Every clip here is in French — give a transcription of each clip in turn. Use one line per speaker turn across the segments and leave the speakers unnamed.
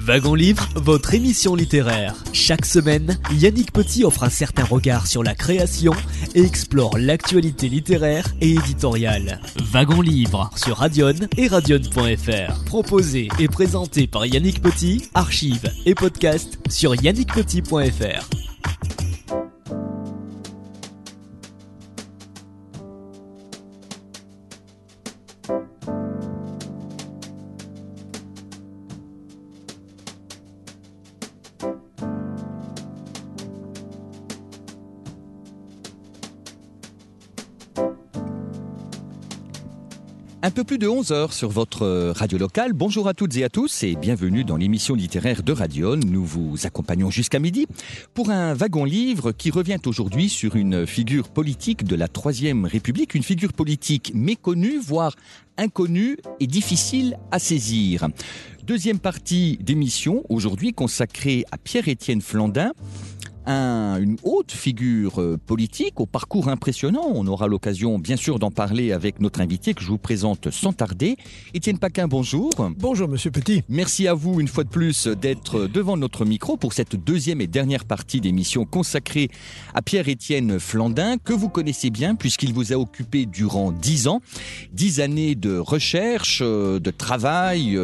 Wagon Livre, votre émission littéraire. Chaque semaine, Yannick Petit offre un certain regard sur la création et explore l'actualité littéraire et éditoriale. Wagon Livre sur Radion et radion.fr. Proposé et présenté par Yannick Petit, archives et podcast sur yannickpetit.fr.
Un peu plus de 11h sur votre radio locale. Bonjour à toutes et à tous et bienvenue dans l'émission littéraire de Radion. Nous vous accompagnons jusqu'à midi pour un wagon livre qui revient aujourd'hui sur une figure politique de la Troisième République, une figure politique méconnue, voire inconnue et difficile à saisir. Deuxième partie d'émission aujourd'hui consacrée à Pierre-Étienne Flandin. Une haute figure politique au parcours impressionnant. On aura l'occasion bien sûr d'en parler avec notre invité que je vous présente sans tarder. Étienne Paquin, bonjour.
Bonjour Monsieur Petit.
Merci à vous une fois de plus d'être devant notre micro pour cette deuxième et dernière partie d'émission consacrée à Pierre-Étienne Flandin que vous connaissez bien puisqu'il vous a occupé durant 10 ans. 10 années de recherche, de travail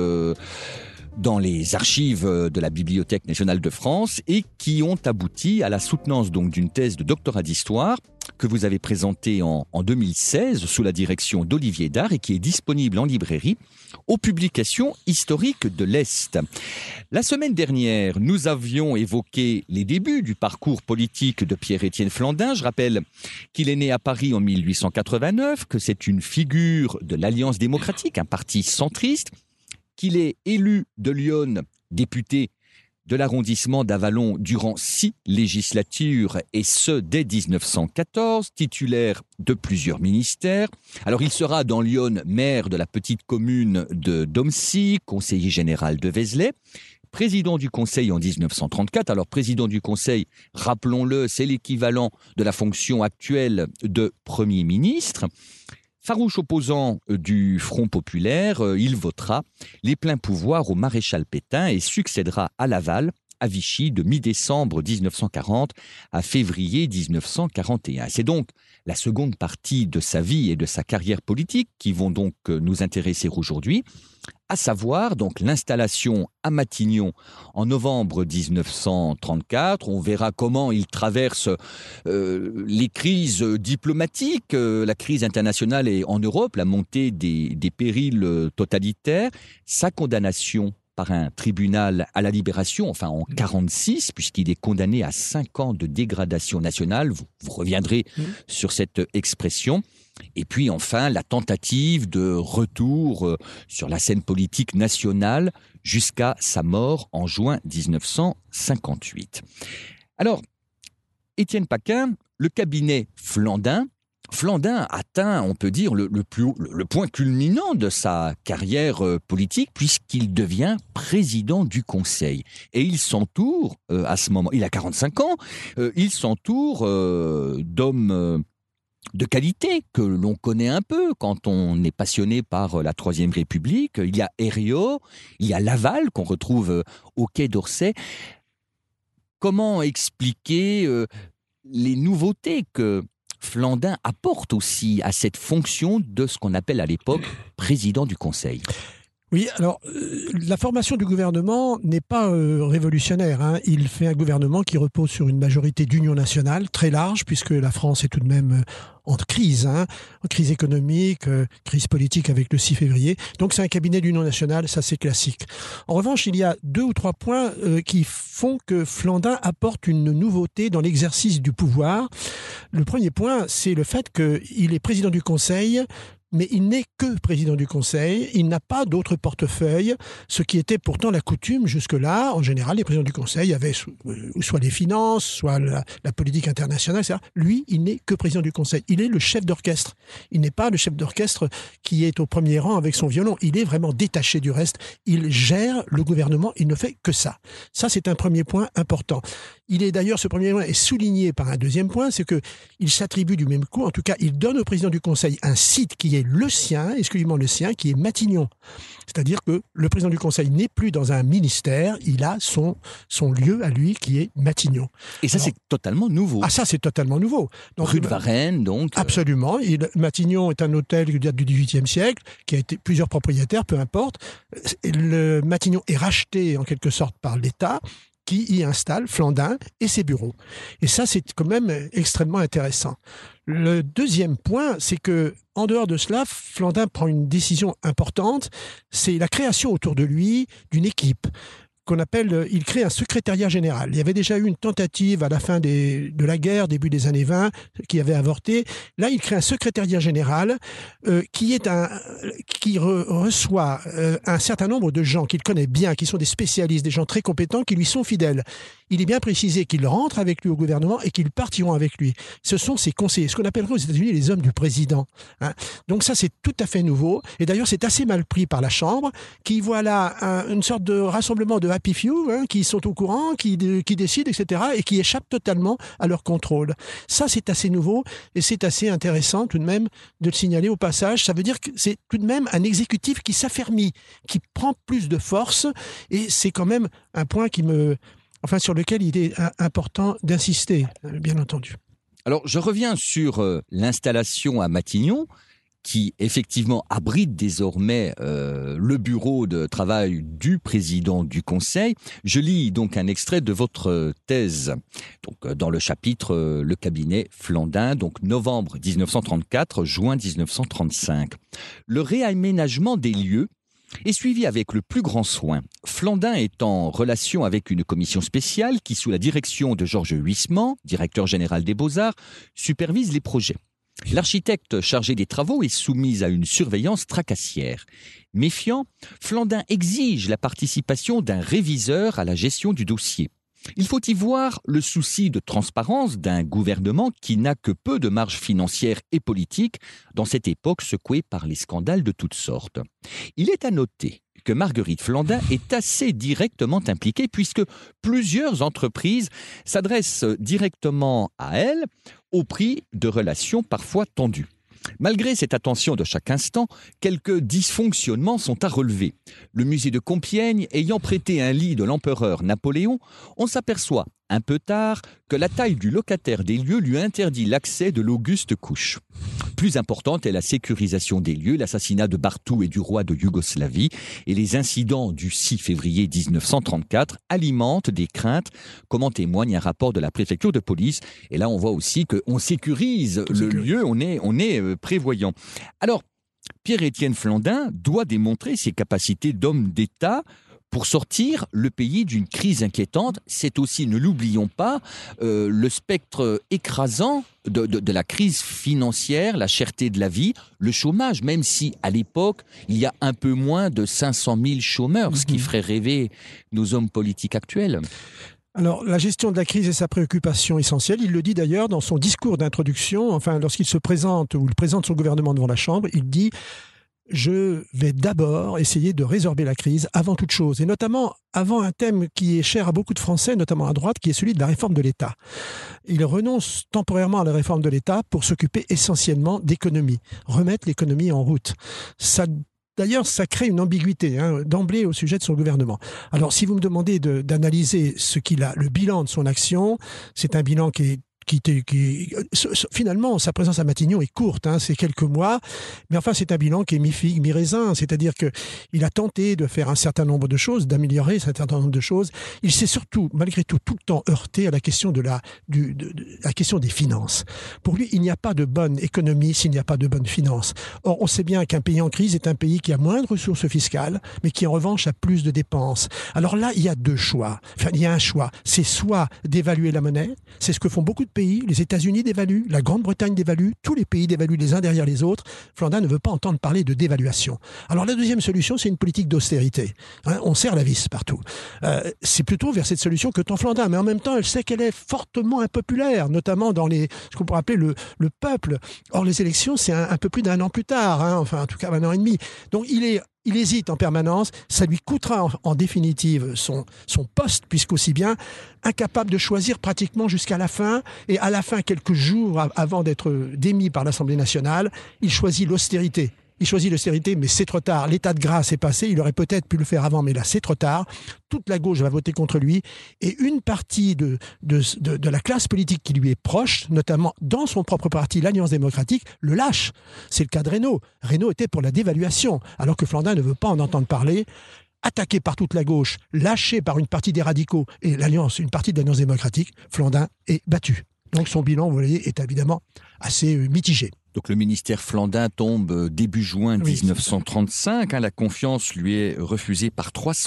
dans les archives de la Bibliothèque nationale de France et qui ont abouti à la soutenance donc d'une thèse de doctorat d'histoire que vous avez présentée en 2016 sous la direction d'Olivier Dard et qui est disponible en librairie aux publications historiques de l'Est. La semaine dernière, nous avions évoqué les débuts du parcours politique de Pierre-Étienne Flandin. Je rappelle qu'il est né à Paris en 1889, que c'est une figure de l'Alliance démocratique, un parti centriste, qu'il est élu de Lyon, député de l'arrondissement d'Avallon durant 6 législatures, et ce dès 1914, titulaire de plusieurs ministères. Alors il sera dans Lyon maire de la petite commune de Domcy, conseiller général de Vézelay, président du Conseil en 1934. Alors président du Conseil, rappelons-le, c'est l'équivalent de la fonction actuelle de Premier ministre. Farouche opposant du Front populaire, il votera les pleins pouvoirs au maréchal Pétain et succédera à Laval, à Vichy, de mi-décembre 1940 à février 1941. C'est donc la seconde partie de sa vie et de sa carrière politique qui vont donc nous intéresser aujourd'hui, à savoir donc l'installation à Matignon en novembre 1934. On verra comment il traverse les crises diplomatiques, la crise internationale et en Europe, la montée des périls totalitaires, sa condamnation par un tribunal à la libération, enfin en 1946, puisqu'il est condamné à 5 ans de dégradation nationale. Vous reviendrez sur cette expression. Et puis enfin, la tentative de retour sur la scène politique nationale jusqu'à sa mort en juin 1958. Alors, Étienne Paquin, le cabinet Flandin atteint, on peut dire, le point culminant de sa carrière politique puisqu'il devient président du Conseil. Et il s'entoure, à ce moment, il a 45 ans, il s'entoure d'hommes de qualité que l'on connaît un peu quand on est passionné par la Troisième République. Il y a Herriot, il y a Laval qu'on retrouve au Quai d'Orsay. Comment expliquer les nouveautés que Flandin apporte aussi à cette fonction de ce qu'on appelle à l'époque président du Conseil?
Oui, alors la formation du gouvernement n'est pas révolutionnaire. Il fait un gouvernement qui repose sur une majorité d'union nationale très large, puisque la France est tout de même en crise, en crise économique, crise politique avec le 6 février. Donc c'est un cabinet d'union nationale, ça c'est classique. En revanche, il y a 2 ou 3 points qui font que Flandin apporte une nouveauté dans l'exercice du pouvoir. Le premier point, c'est le fait qu'il est président du Conseil, mais il n'est que président du Conseil, il n'a pas d'autre portefeuille, ce qui était pourtant la coutume jusque-là. En général, les présidents du Conseil avaient soit les finances, soit la politique internationale, etc. Lui, il n'est que président du Conseil. Il est le chef d'orchestre. Il n'est pas le chef d'orchestre qui est au premier rang avec son violon. Il est vraiment détaché du reste. Il gère le gouvernement, il ne fait que ça. Ça, c'est un premier point important. Il est d'ailleurs, ce premier point est souligné par un deuxième point, c'est qu'il s'attribue du même coup, en tout cas, il donne au président du Conseil un site qui est créé le sien, exclusivement le sien, qui est Matignon. C'est-à-dire que le président du Conseil n'est plus dans un ministère, il a son lieu à lui qui est Matignon.
Et ça, c'est totalement nouveau.
Ah, ça, c'est totalement nouveau. Donc,
rue de Varennes, donc.
Absolument. Matignon est un hôtel qui date du XVIIIe siècle, qui a été plusieurs propriétaires, peu importe. Le Matignon est racheté en quelque sorte par l'État, qui y installe Flandin et ses bureaux. Et ça, c'est quand même extrêmement intéressant. Le deuxième point, c'est que, en dehors de cela, Flandin prend une décision importante, c'est la création autour de lui d'une équipe il crée un secrétariat général. Il y avait déjà eu une tentative à la fin de la guerre, début des années 20, qui avait avorté. Là, il crée un secrétariat général qui reçoit un certain nombre de gens qu'il connaît bien, qui sont des spécialistes, des gens très compétents, qui lui sont fidèles. Il est bien précisé qu'ils rentrent avec lui au gouvernement et qu'ils partiront avec lui. Ce sont ses conseillers, ce qu'on appellerait aux États-Unis les hommes du président. Donc ça, c'est tout à fait nouveau. Et d'ailleurs, c'est assez mal pris par la Chambre, qui voit là une sorte de rassemblement de happy few, qui sont au courant, qui décident, etc., et qui échappent totalement à leur contrôle. Ça, c'est assez nouveau et c'est assez intéressant tout de même de le signaler au passage. Ça veut dire que c'est tout de même un exécutif qui s'affermit, qui prend plus de force, et c'est quand même un point sur lequel il est important d'insister, bien entendu.
Alors, je reviens sur l'installation à Matignon, qui effectivement abrite désormais le bureau de travail du président du Conseil. Je lis donc un extrait de votre thèse, donc dans le chapitre Le cabinet Flandin, donc novembre 1934, juin 1935. Le réaménagement des lieux est suivi avec le plus grand soin. Flandin est en relation avec une commission spéciale qui, sous la direction de Georges Huysmans, directeur général des Beaux-Arts, supervise les projets. L'architecte chargé des travaux est soumis à une surveillance tracassière. Méfiant, Flandin exige la participation d'un réviseur à la gestion du dossier. Il faut y voir le souci de transparence d'un gouvernement qui n'a que peu de marge financière et politique dans cette époque secouée par les scandales de toutes sortes. Il est à noter que Marguerite Flandin est assez directement impliquée puisque plusieurs entreprises s'adressent directement à elle au prix de relations parfois tendues. Malgré cette attention de chaque instant, quelques dysfonctionnements sont à relever. Le musée de Compiègne ayant prêté un lit de l'empereur Napoléon, on s'aperçoit un peu tard que la taille du locataire des lieux lui interdit l'accès de l'auguste couche. Plus importante est la sécurisation des lieux, l'assassinat de Barthou et du roi de Yougoslavie et les incidents du 6 février 1934 alimentent des craintes, comme en témoigne un rapport de la préfecture de police. Et là, on voit aussi qu'on sécurise le lieu, on est prévoyant. Alors, Pierre-Étienne Flandin doit démontrer ses capacités d'homme d'État pour sortir le pays d'une crise inquiétante. C'est aussi, ne l'oublions pas, le spectre écrasant de la crise financière, la cherté de la vie, le chômage, même si à l'époque, il y a un peu moins de 500 000 chômeurs, ce qui ferait rêver nos hommes politiques actuels.
Alors, la gestion de la crise est sa préoccupation essentielle. Il le dit d'ailleurs dans son discours d'introduction, lorsqu'il se présente ou il présente son gouvernement devant la Chambre, il dit « Je vais d'abord essayer de résorber la crise avant toute chose », et notamment avant un thème qui est cher à beaucoup de Français, notamment à droite, qui est celui de la réforme de l'État. Il renonce temporairement à la réforme de l'État pour s'occuper essentiellement d'économie, remettre l'économie en route. D'ailleurs, ça crée une ambiguïté d'emblée au sujet de son gouvernement. Alors, si vous me demandez d'analyser le bilan de son action, c'est un bilan finalement, sa présence à Matignon est courte, c'est quelques mois, mais enfin c'est un bilan qui est mi-figue, mi-raisin, c'est-à-dire qu'il a tenté de faire un certain nombre de choses, d'améliorer un certain nombre de choses. Il s'est surtout, malgré tout le temps heurté à la question la question des finances. Pour lui, il n'y a pas de bonne économie s'il n'y a pas de bonne finance. Or, on sait bien qu'un pays en crise est un pays qui a moins de ressources fiscales, mais qui en revanche a plus de dépenses. Alors là, il y a deux choix. Il y a un choix, c'est soit d'évaluer la monnaie, c'est ce que font beaucoup de pays, les États-Unis dévaluent, la Grande-Bretagne dévalue, tous les pays dévaluent les uns derrière les autres. Flandin ne veut pas entendre parler de dévaluation. Alors la deuxième solution, c'est une politique d'austérité. On serre la vis partout. C'est plutôt vers cette solution que tend Flandin, mais en même temps, elle sait qu'elle est fortement impopulaire, notamment dans ce qu'on pourrait appeler le peuple. Or, les élections, c'est un peu plus d'un an plus tard, en tout cas 1 an et demi. Donc il est il hésite en permanence, ça lui coûtera en définitive son poste, puisqu'aussi bien incapable de choisir pratiquement jusqu'à la fin, et à la fin, quelques jours avant d'être démis par l'Assemblée nationale, il choisit l'austérité. Il choisit l'austérité, mais c'est trop tard. L'état de grâce est passé. Il aurait peut-être pu le faire avant, mais là, c'est trop tard. Toute la gauche va voter contre lui. Et une partie de la classe politique qui lui est proche, notamment dans son propre parti, l'Alliance démocratique, le lâche. C'est le cas de Reynaud. Reynaud était pour la dévaluation, alors que Flandin ne veut pas en entendre parler. Attaqué par toute la gauche, lâché par une partie des radicaux et une partie de l'Alliance démocratique, Flandin est battu. Donc son bilan, vous voyez, est évidemment assez mitigé.
Donc le ministère Flandin tombe début juin 1935. La confiance lui est refusée par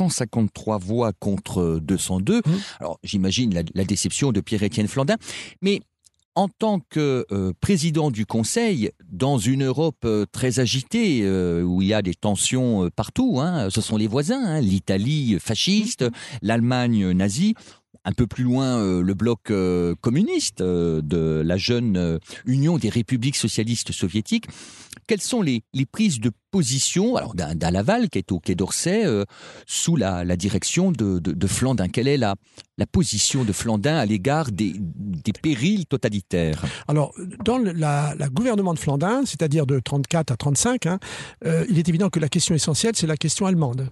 353 voix contre 202. Alors j'imagine la déception de Pierre-Étienne Flandin. Mais en tant que président du Conseil, dans une Europe très agitée, où il y a des tensions partout, ce sont les voisins, l'Italie fasciste, l'Allemagne nazie, un peu plus loin, le bloc communiste de la jeune Union des républiques socialistes soviétiques. Quelles sont les prises de position d'un Laval qui est au Quai d'Orsay sous la direction de Flandin? Quelle est la position de Flandin à l'égard des périls totalitaires? Alors,
dans le gouvernement de Flandin, c'est-à-dire de 34 à 35, il est évident que la question essentielle, c'est la question allemande.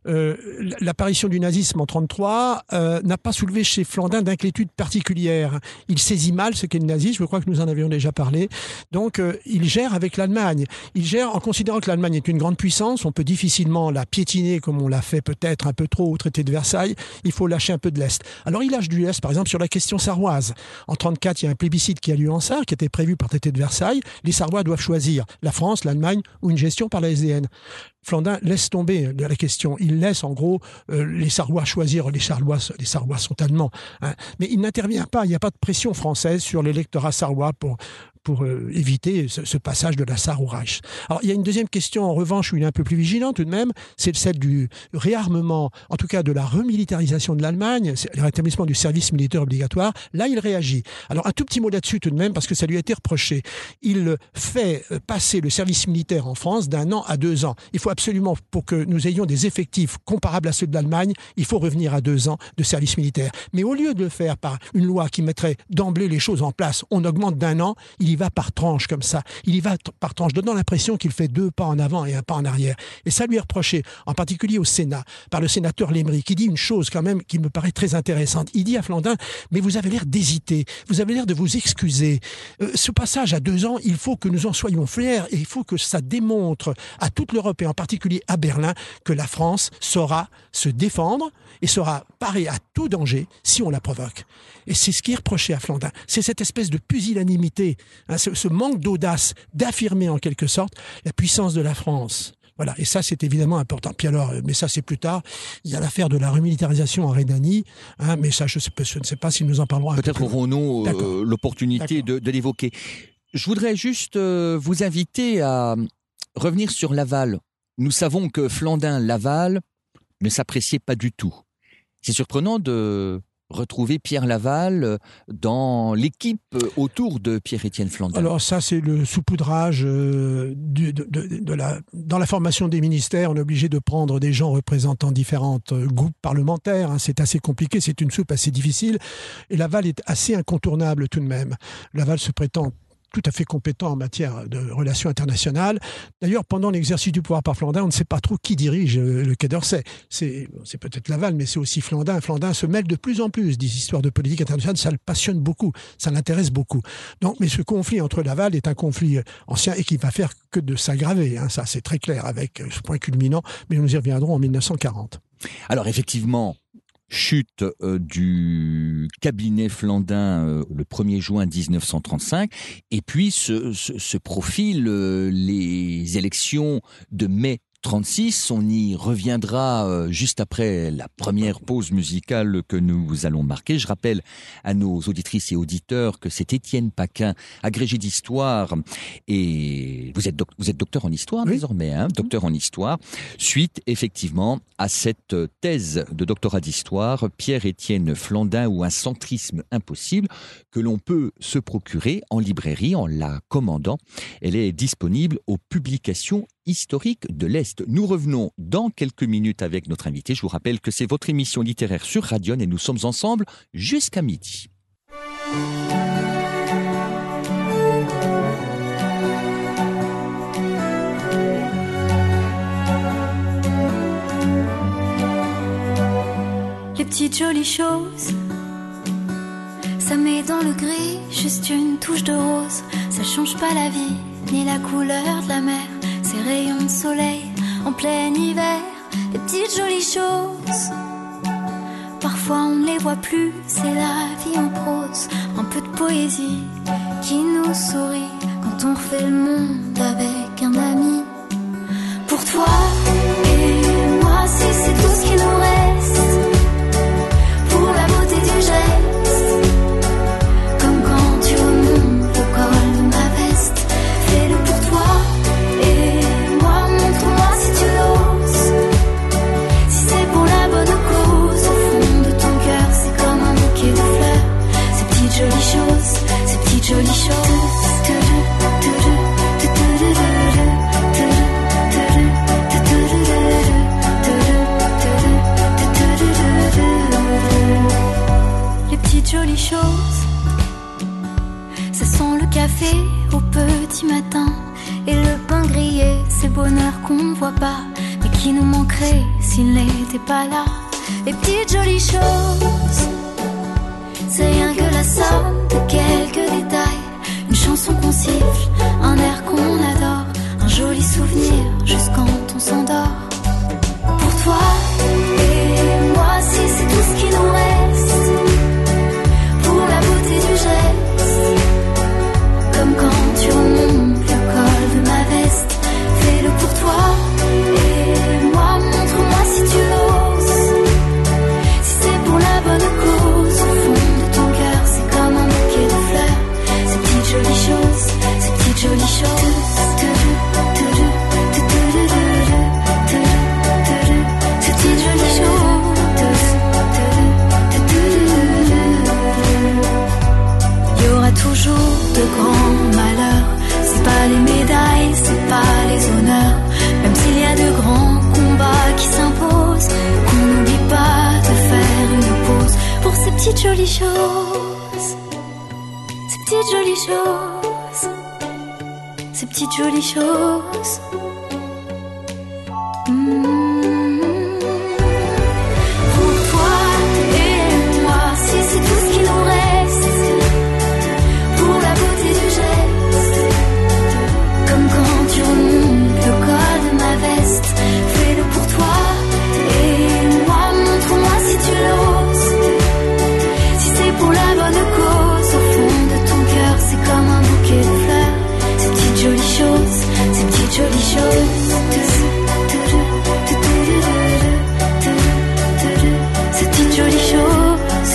L'apparition du nazisme en 33 n'a pas soulevé chez Flandin d'inquiétude particulière. Il saisit mal ce qu'est le nazisme, je crois que nous en avions déjà parlé. Donc, il gère avec l'Allemagne. Il gère en considérant que l'Allemagne est une grande puissance, on peut difficilement la piétiner comme on l'a fait peut-être un peu trop au traité de Versailles, il faut lâcher un peu de l'Est. Alors il lâche du Est, par exemple, sur la question sarroise. En 1934, il y a un plébiscite qui a lieu en Sarre, qui était prévu par le traité de Versailles. Les Sarrois doivent choisir la France, l'Allemagne ou une gestion par la SDN. Flandin laisse tomber la question. Il laisse en gros les Sarrois choisir. Les Sarrois sont allemands. Mais il n'intervient pas, il n'y a pas de pression française sur l'électorat sarrois pour éviter ce passage de la Sarre au Reich. Alors, il y a une deuxième question, en revanche, où il est un peu plus vigilant tout de même, c'est celle du réarmement, en tout cas de la remilitarisation de l'Allemagne, le rétablissement du service militaire obligatoire. Là, il réagit. Alors, un tout petit mot là-dessus tout de même, parce que ça lui a été reproché. Il fait passer le service militaire en France d'1 an à 2 ans. Il faut absolument, pour que nous ayons des effectifs comparables à ceux de l'Allemagne, il faut revenir à 2 ans de service militaire. Mais au lieu de le faire par une loi qui mettrait d'emblée les choses en place, on augmente d'1 an, il y va par tranche comme ça. Il y va par tranche, donnant l'impression qu'il fait 2 pas en avant et 1 pas en arrière. Et ça lui est reproché, en particulier au Sénat, par le sénateur Lémery, qui dit une chose quand même qui me paraît très intéressante. Il dit à Flandin, mais vous avez l'air d'hésiter, vous avez l'air de vous excuser. Ce passage à 2 ans, il faut que nous en soyons fiers et il faut que ça démontre à toute l'Europe et en particulier à Berlin que la France saura se défendre et sera parée à tout danger si on la provoque. Et c'est ce qui est reproché à Flandin. C'est cette espèce de pusillanimité, ce manque d'audace d'affirmer en quelque sorte la puissance de la France. Voilà, et ça c'est évidemment important. Puis alors, mais ça c'est plus tard, il y a l'affaire de la remilitarisation en Rhénanie, mais ça je ne sais pas si nous en parlerons un peu plus.
Peut-être aurons-nous l'opportunité de l'évoquer. Je voudrais juste vous inviter à revenir sur Laval. Nous savons que Flandin-Laval ne s'appréciait pas du tout. C'est surprenant de retrouver Pierre Laval dans l'équipe autour de Pierre-Étienne Flandin.
Alors ça, c'est le saupoudrage dans la formation des ministères. On est obligé de prendre des gens représentant différentes groupes parlementaires. C'est assez compliqué, c'est une soupe assez difficile. Et Laval est assez incontournable tout de même. Laval se prétend tout à fait compétent en matière de relations internationales. D'ailleurs, pendant l'exercice du pouvoir par Flandin, on ne sait pas trop qui dirige le Quai d'Orsay. C'est peut-être Laval, mais c'est aussi Flandin. Flandin se mêle de plus en plus des histoires de politique internationale. Ça le passionne beaucoup, ça l'intéresse beaucoup. Donc, mais ce conflit entre Laval est un conflit ancien et qui va faire que de s'aggraver. Ça, c'est très clair avec ce point culminant, mais nous y reviendrons en 1940.
Alors, effectivement, chute du cabinet Flandin le 1er juin 1935, et puis se profilent les élections de mai 36, on y reviendra juste après la première pause musicale que nous allons marquer. Je rappelle à nos auditrices et auditeurs que c'est Étienne Paquin, agrégé d'histoire, et vous êtes docteur en histoire désormais, docteur en histoire, suite effectivement à cette thèse de doctorat d'histoire, Pierre-Étienne Flandin ou un centrisme impossible, que l'on peut se procurer en librairie en la commandant. Elle est disponible aux publications historique de l'Est. Nous revenons dans quelques minutes avec notre invité. Je vous rappelle que c'est votre émission littéraire sur Radion et nous sommes ensemble jusqu'à midi.
Les petites jolies choses, ça met dans le gris juste une touche de rose. Ça change pas la vie, ni la couleur de la mer. Ces rayons de soleil en plein hiver. Les petites jolies choses, parfois on ne les voit plus. C'est la vie en prose, un peu de poésie qui nous sourit quand on refait le monde avec un ami. Pour toi et moi, si c'est tout ce qui nous reste, pour la beauté du geste, comme quand tu remontes le col de ma veste. Fais-le pour toi et moi, montre-moi si tu l'oses. Si c'est pour la bonne cause, au fond de ton cœur, c'est comme un bouquet de fleurs. Ces petites jolies choses, ces petites jolies choses. Jolies choses, ça sent le café au petit matin et le pain grillé, ces bonheurs qu'on ne voit pas mais qui nous manqueraient s'il n'était pas là. Les petites jolies choses, c'est rien que la somme de quelques détails. Une chanson qu'on siffle, un air qu'on adore, un joli souvenir juste quand on s'endort. Pour toi et moi, si c'est tout ce qui nous reste, la beauté du geste, comme quand tu remontes le col de ma veste. Fais-le pour toi et moi, montre-moi si tu l'oses. Si c'est pour la bonne cause, au fond de ton cœur, c'est comme un bouquet de fleurs. Ces petites jolies choses, ces petites jolies choses. Ces petites jolies choses. Toujours de grands malheurs, c'est pas les médailles, c'est pas les honneurs. Même s'il y a de grands combats qui s'imposent, qu'on n'oublie pas de faire une pause pour ces petites jolies choses, ces petites jolies choses, ces petites jolies choses. Pour toi et moi, si c'est tout ce qui nous reste, la beauté du geste, comme quand tu remontes le col de ma veste. Fais-le pour toi et moi, montre-moi si tu l'oses. Si c'est pour la bonne cause, au fond de ton cœur, c'est comme un bouquet de fleurs. Ces petites jolies choses, ces petites jolies choses. Ces petites jolies choses.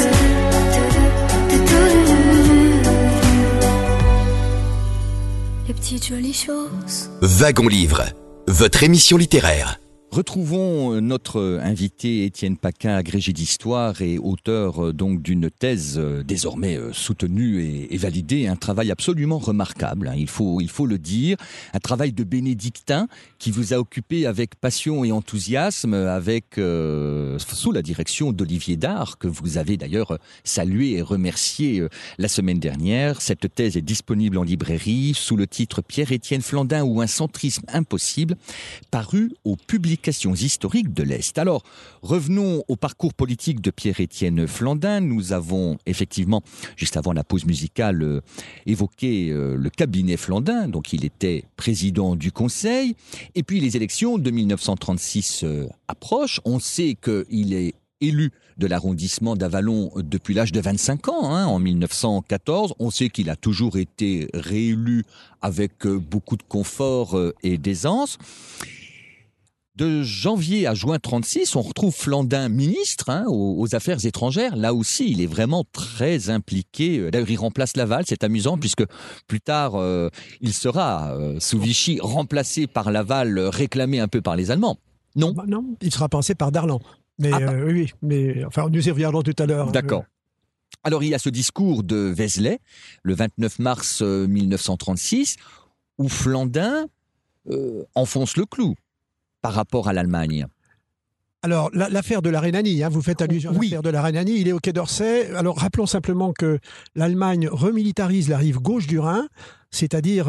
Les petites jolies choses.
Wagon Livre, votre émission littéraire.
Retrouvons notre invité Étienne Paquin, agrégé d'histoire et auteur donc d'une thèse désormais soutenue et validée, un travail absolument remarquable, il faut le dire, un travail de bénédictin qui vous a occupé avec passion et enthousiasme, sous la direction d'Olivier Dard, que vous avez d'ailleurs salué et remercié la semaine dernière. Cette thèse est disponible en librairie sous le titre Pierre-Étienne Flandin ou un centrisme impossible, paru au Publications historiques de l'Est. Alors, revenons au parcours politique de Pierre-Étienne Flandin. Nous avons effectivement, juste avant la pause musicale, évoqué le cabinet Flandin, donc il était président du Conseil. Et puis les élections de 1936 approchent. On sait qu'il est élu de l'arrondissement d'Avallon depuis l'âge de 25 ans, en 1914. On sait qu'il a toujours été réélu avec beaucoup de confort et d'aisance. De janvier à juin 36, on retrouve Flandin ministre aux Affaires étrangères. Là aussi, il est vraiment très impliqué. D'ailleurs, il remplace Laval. C'est amusant puisque plus tard, il sera, sous Vichy, remplacé par Laval, réclamé un peu par les Allemands. Non,
non, il sera pensé par Darlan. Mais oui, mais enfin, nous y reviendrons tout à l'heure.
D'accord. Alors, il y a ce discours de Vézelay, le 29 mars 1936, où Flandin enfonce le clou par rapport à l'Allemagne.
Alors, l'affaire de la Rhénanie, vous faites allusion à l'affaire de la Rhénanie, il est au Quai d'Orsay. Alors, rappelons simplement que l'Allemagne remilitarise la rive gauche du Rhin, c'est-à-dire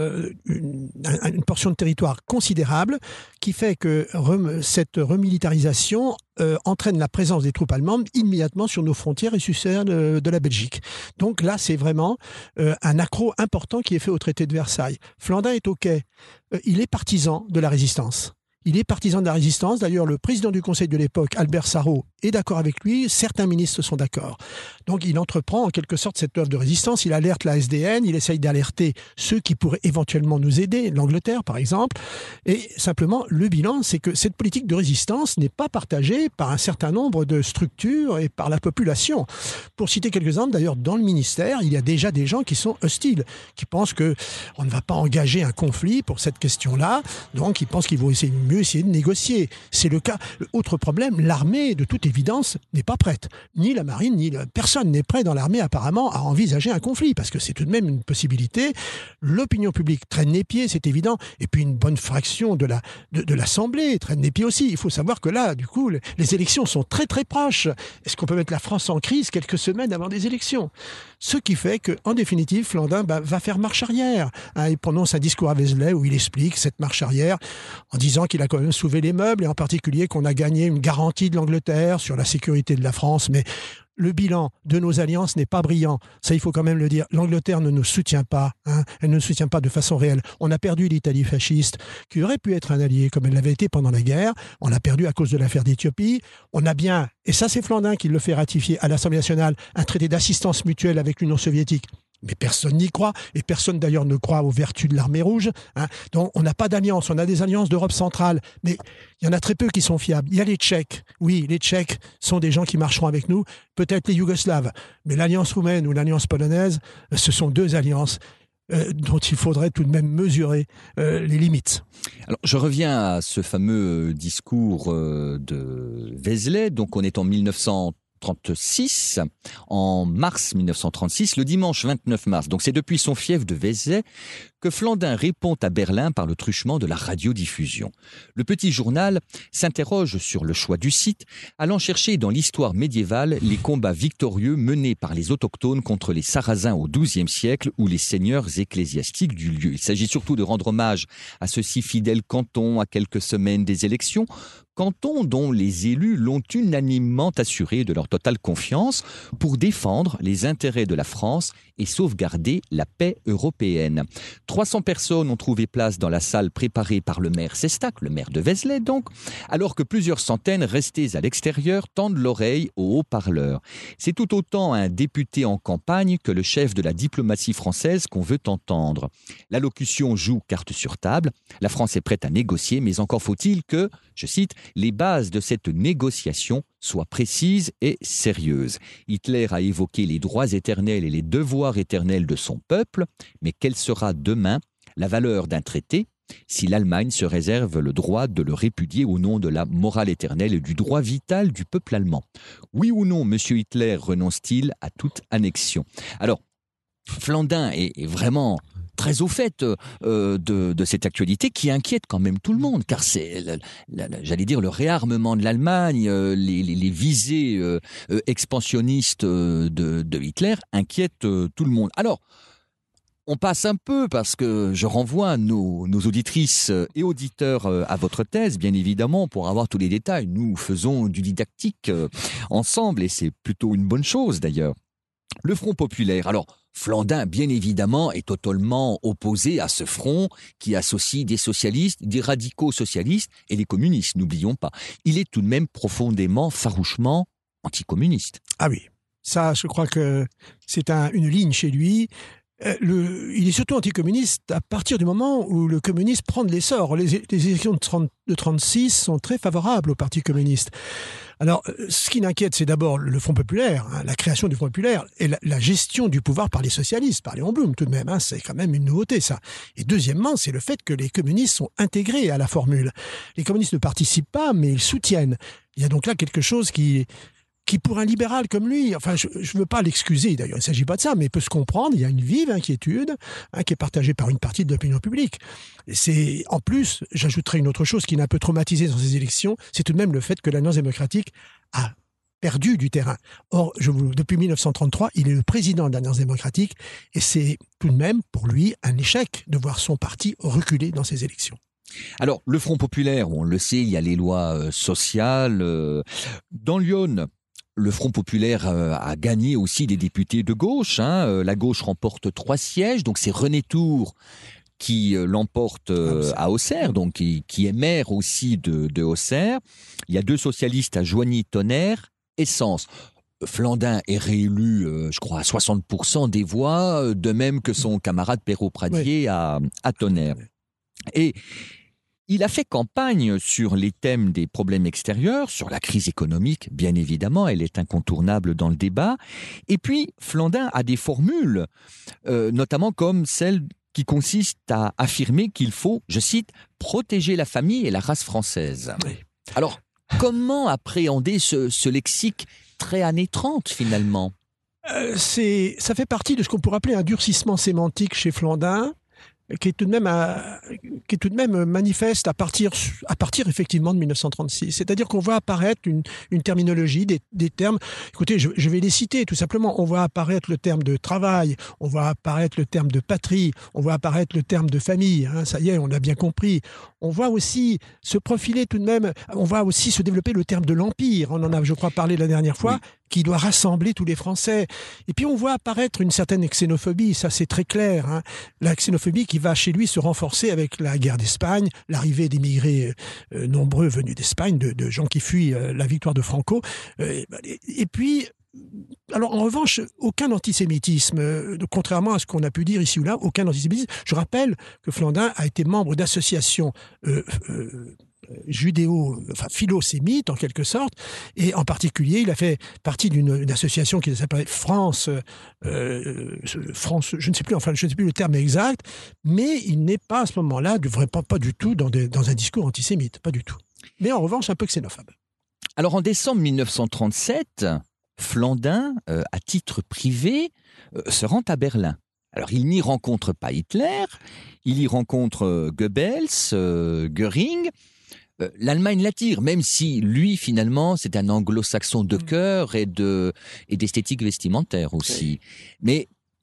une portion de territoire considérable, qui fait que cette remilitarisation entraîne la présence des troupes allemandes immédiatement sur nos frontières et sur celles de la Belgique. Donc là, c'est vraiment un accroc important qui est fait au traité de Versailles. Flandin est au Quai. Il est partisan de la résistance. Il est partisan de la résistance. D'ailleurs, le président du Conseil de l'époque, Albert Sarraut, est d'accord avec lui. Certains ministres sont d'accord. Donc, il entreprend en quelque sorte cette œuvre de résistance. Il alerte la SDN. Il essaye d'alerter ceux qui pourraient éventuellement nous aider, l'Angleterre par exemple. Et simplement, le bilan, c'est que cette politique de résistance n'est pas partagée par un certain nombre de structures et par la population. Pour citer quelques exemples, d'ailleurs, dans le ministère, il y a déjà des gens qui sont hostiles, qui pensent qu'on ne va pas engager un conflit pour cette question-là. Donc, ils pensent qu'il vaut essayer de négocier. C'est le cas. Autre problème, l'armée, de toute évidence, n'est pas prête. Ni la marine, personne n'est prêt dans l'armée, apparemment, à envisager un conflit, parce que c'est tout de même une possibilité. L'opinion publique traîne les pieds, c'est évident. Et puis, une bonne fraction de l'Assemblée traîne les pieds aussi. Il faut savoir que là, du coup, les élections sont très, très proches. Est-ce qu'on peut mettre la France en crise quelques semaines avant des élections ? Ce qui fait qu'en définitive, Flandin va faire marche arrière. Il prononce un discours à Vézelay où il explique cette marche arrière en disant qu'il a quand même soulevé les meubles, et en particulier qu'on a gagné une garantie de l'Angleterre sur la sécurité de la France. Mais le bilan de nos alliances n'est pas brillant. Ça, il faut quand même le dire. L'Angleterre ne nous soutient pas. Elle ne nous soutient pas de façon réelle. On a perdu l'Italie fasciste, qui aurait pu être un allié, comme elle l'avait été pendant la guerre. On l'a perdu à cause de l'affaire d'Éthiopie. On a bien, et ça c'est Flandin qui le fait ratifier à l'Assemblée nationale, un traité d'assistance mutuelle avec l'Union soviétique. Mais personne n'y croit, et personne d'ailleurs ne croit aux vertus de l'armée rouge. Donc on n'a pas d'alliance, on a des alliances d'Europe centrale, mais il y en a très peu qui sont fiables. Il y a les Tchèques, oui, les Tchèques sont des gens qui marcheront avec nous, peut-être les Yougoslaves, mais l'alliance roumaine ou l'alliance polonaise, ce sont deux alliances dont il faudrait tout de même mesurer les limites.
Alors, je reviens à ce fameux discours de Vézelay, donc on est en 1936, en mars 1936, le dimanche 29 mars, donc c'est depuis son fief de Vézelay, que Flandin répond à Berlin par le truchement de la radiodiffusion. Le petit journal s'interroge sur le choix du site, allant chercher dans l'histoire médiévale les combats victorieux menés par les autochtones contre les Sarrasins au XIIe siècle ou les seigneurs ecclésiastiques du lieu. Il s'agit surtout de rendre hommage à ce si fidèle canton à quelques semaines des élections, canton dont les élus l'ont unanimement assuré de leur totale confiance pour défendre les intérêts de la France et sauvegarder la paix européenne. 300 personnes ont trouvé place dans la salle préparée par le maire Sestac, le maire de Vézelay donc, alors que plusieurs centaines restées à l'extérieur tendent l'oreille aux haut-parleurs. C'est tout autant un député en campagne que le chef de la diplomatie française qu'on veut entendre. L'allocution joue carte sur table, la France est prête à négocier, mais encore faut-il que, je cite, les bases de cette négociation soient précises et sérieuses. Hitler a évoqué les droits éternels et les devoirs éternels de son peuple, mais quelle sera demain la valeur d'un traité si l'Allemagne se réserve le droit de le répudier au nom de la morale éternelle et du droit vital du peuple allemand? Oui ou non, M. Hitler renonce-t-il à toute annexion? Alors, Flandin est vraiment très au fait de cette actualité qui inquiète quand même tout le monde, car c'est, j'allais dire, le réarmement de l'Allemagne, les visées expansionnistes de Hitler inquiètent tout le monde. Alors, on passe un peu parce que je renvoie nos auditrices et auditeurs à votre thèse, bien évidemment, pour avoir tous les détails. Nous faisons du didactique ensemble et c'est plutôt une bonne chose d'ailleurs. Le Front populaire, alors Flandin, bien évidemment, est totalement opposé à ce front qui associe des socialistes, des radicaux socialistes et les communistes, n'oublions pas. Il est tout de même profondément, farouchement anticommuniste.
Ah oui, ça je crois que c'est une ligne chez lui. Il est surtout anticommuniste à partir du moment où le communisme prend de l'essor. Les élections de 1936 sont très favorables au Parti communiste. Alors, ce qui l'inquiète, c'est d'abord le Front populaire, la création du Front populaire et la gestion du pouvoir par les socialistes, par Léon Blum tout de même. C'est quand même une nouveauté, ça. Et deuxièmement, c'est le fait que les communistes sont intégrés à la formule. Les communistes ne participent pas, mais ils soutiennent. Il y a donc là quelque chose qui qui pour un libéral comme lui, enfin je ne veux pas l'excuser d'ailleurs, il ne s'agit pas de ça, mais peut se comprendre, il y a une vive inquiétude qui est partagée par une partie de l'opinion publique. Et en plus, j'ajouterai une autre chose qui l'a un peu traumatisé dans ces élections, c'est tout de même le fait que l'Alliance démocratique a perdu du terrain. Or, depuis 1933, il est le président de l'Alliance démocratique et c'est tout de même pour lui un échec de voir son parti reculer dans ces élections.
Alors, le Front populaire, on le sait, il y a les lois sociales. Dans l'Yonne, le Front populaire a gagné aussi des députés de gauche. La gauche remporte 3 sièges, donc c'est René Tour qui l'emporte à Auxerre, donc qui est maire aussi de Auxerre. Il y a 2 socialistes à Joigny-Tonnerre et Sens. Flandin est réélu, je crois, à 60% des voix, de même que son camarade Perrault-Pradier à Tonnerre. Et il a fait campagne sur les thèmes des problèmes extérieurs, sur la crise économique, bien évidemment, elle est incontournable dans le débat. Et puis, Flandin a des formules, notamment comme celle qui consiste à affirmer qu'il faut, je cite, « protéger la famille et la race française ». Alors, comment appréhender ce lexique très années 30, finalement ?
Ça fait partie de ce qu'on pourrait appeler un durcissement sémantique chez Flandin, qui est tout de même manifeste à partir effectivement de 1936. C'est-à-dire qu'on voit apparaître une terminologie, des termes. Écoutez, je vais les citer tout simplement. On voit apparaître le terme de travail, on voit apparaître le terme de patrie, on voit apparaître le terme de famille. Ça y est, on l'a bien compris. On voit aussi se profiler tout de même, on voit aussi se développer le terme de l'Empire. On en a, je crois, parlé la dernière fois. Oui. Qui doit rassembler tous les Français. Et puis on voit apparaître une certaine xénophobie, ça c'est très clair. La xénophobie qui va chez lui se renforcer avec la guerre d'Espagne, l'arrivée d'immigrés nombreux venus d'Espagne, de gens qui fuient la victoire de Franco. Et puis, alors en revanche, aucun antisémitisme, contrairement à ce qu'on a pu dire ici ou là, aucun antisémitisme. Je rappelle que Flandin a été membre d'associations philo-sémite en quelque sorte, et en particulier il a fait partie d'une association qui s'appelait France, je ne sais plus le terme exact, mais il n'est pas à ce moment-là, pas du tout dans un discours antisémite, pas du tout. Mais en revanche un peu xénophobe.
Alors en décembre 1937, Flandin, à titre privé, se rend à Berlin. Alors, il n'y rencontre pas Hitler, il y rencontre Goebbels, Göring. L'Allemagne l'attire, même si lui, finalement, c'est un anglo-saxon de cœur et d'esthétique vestimentaire aussi. Mais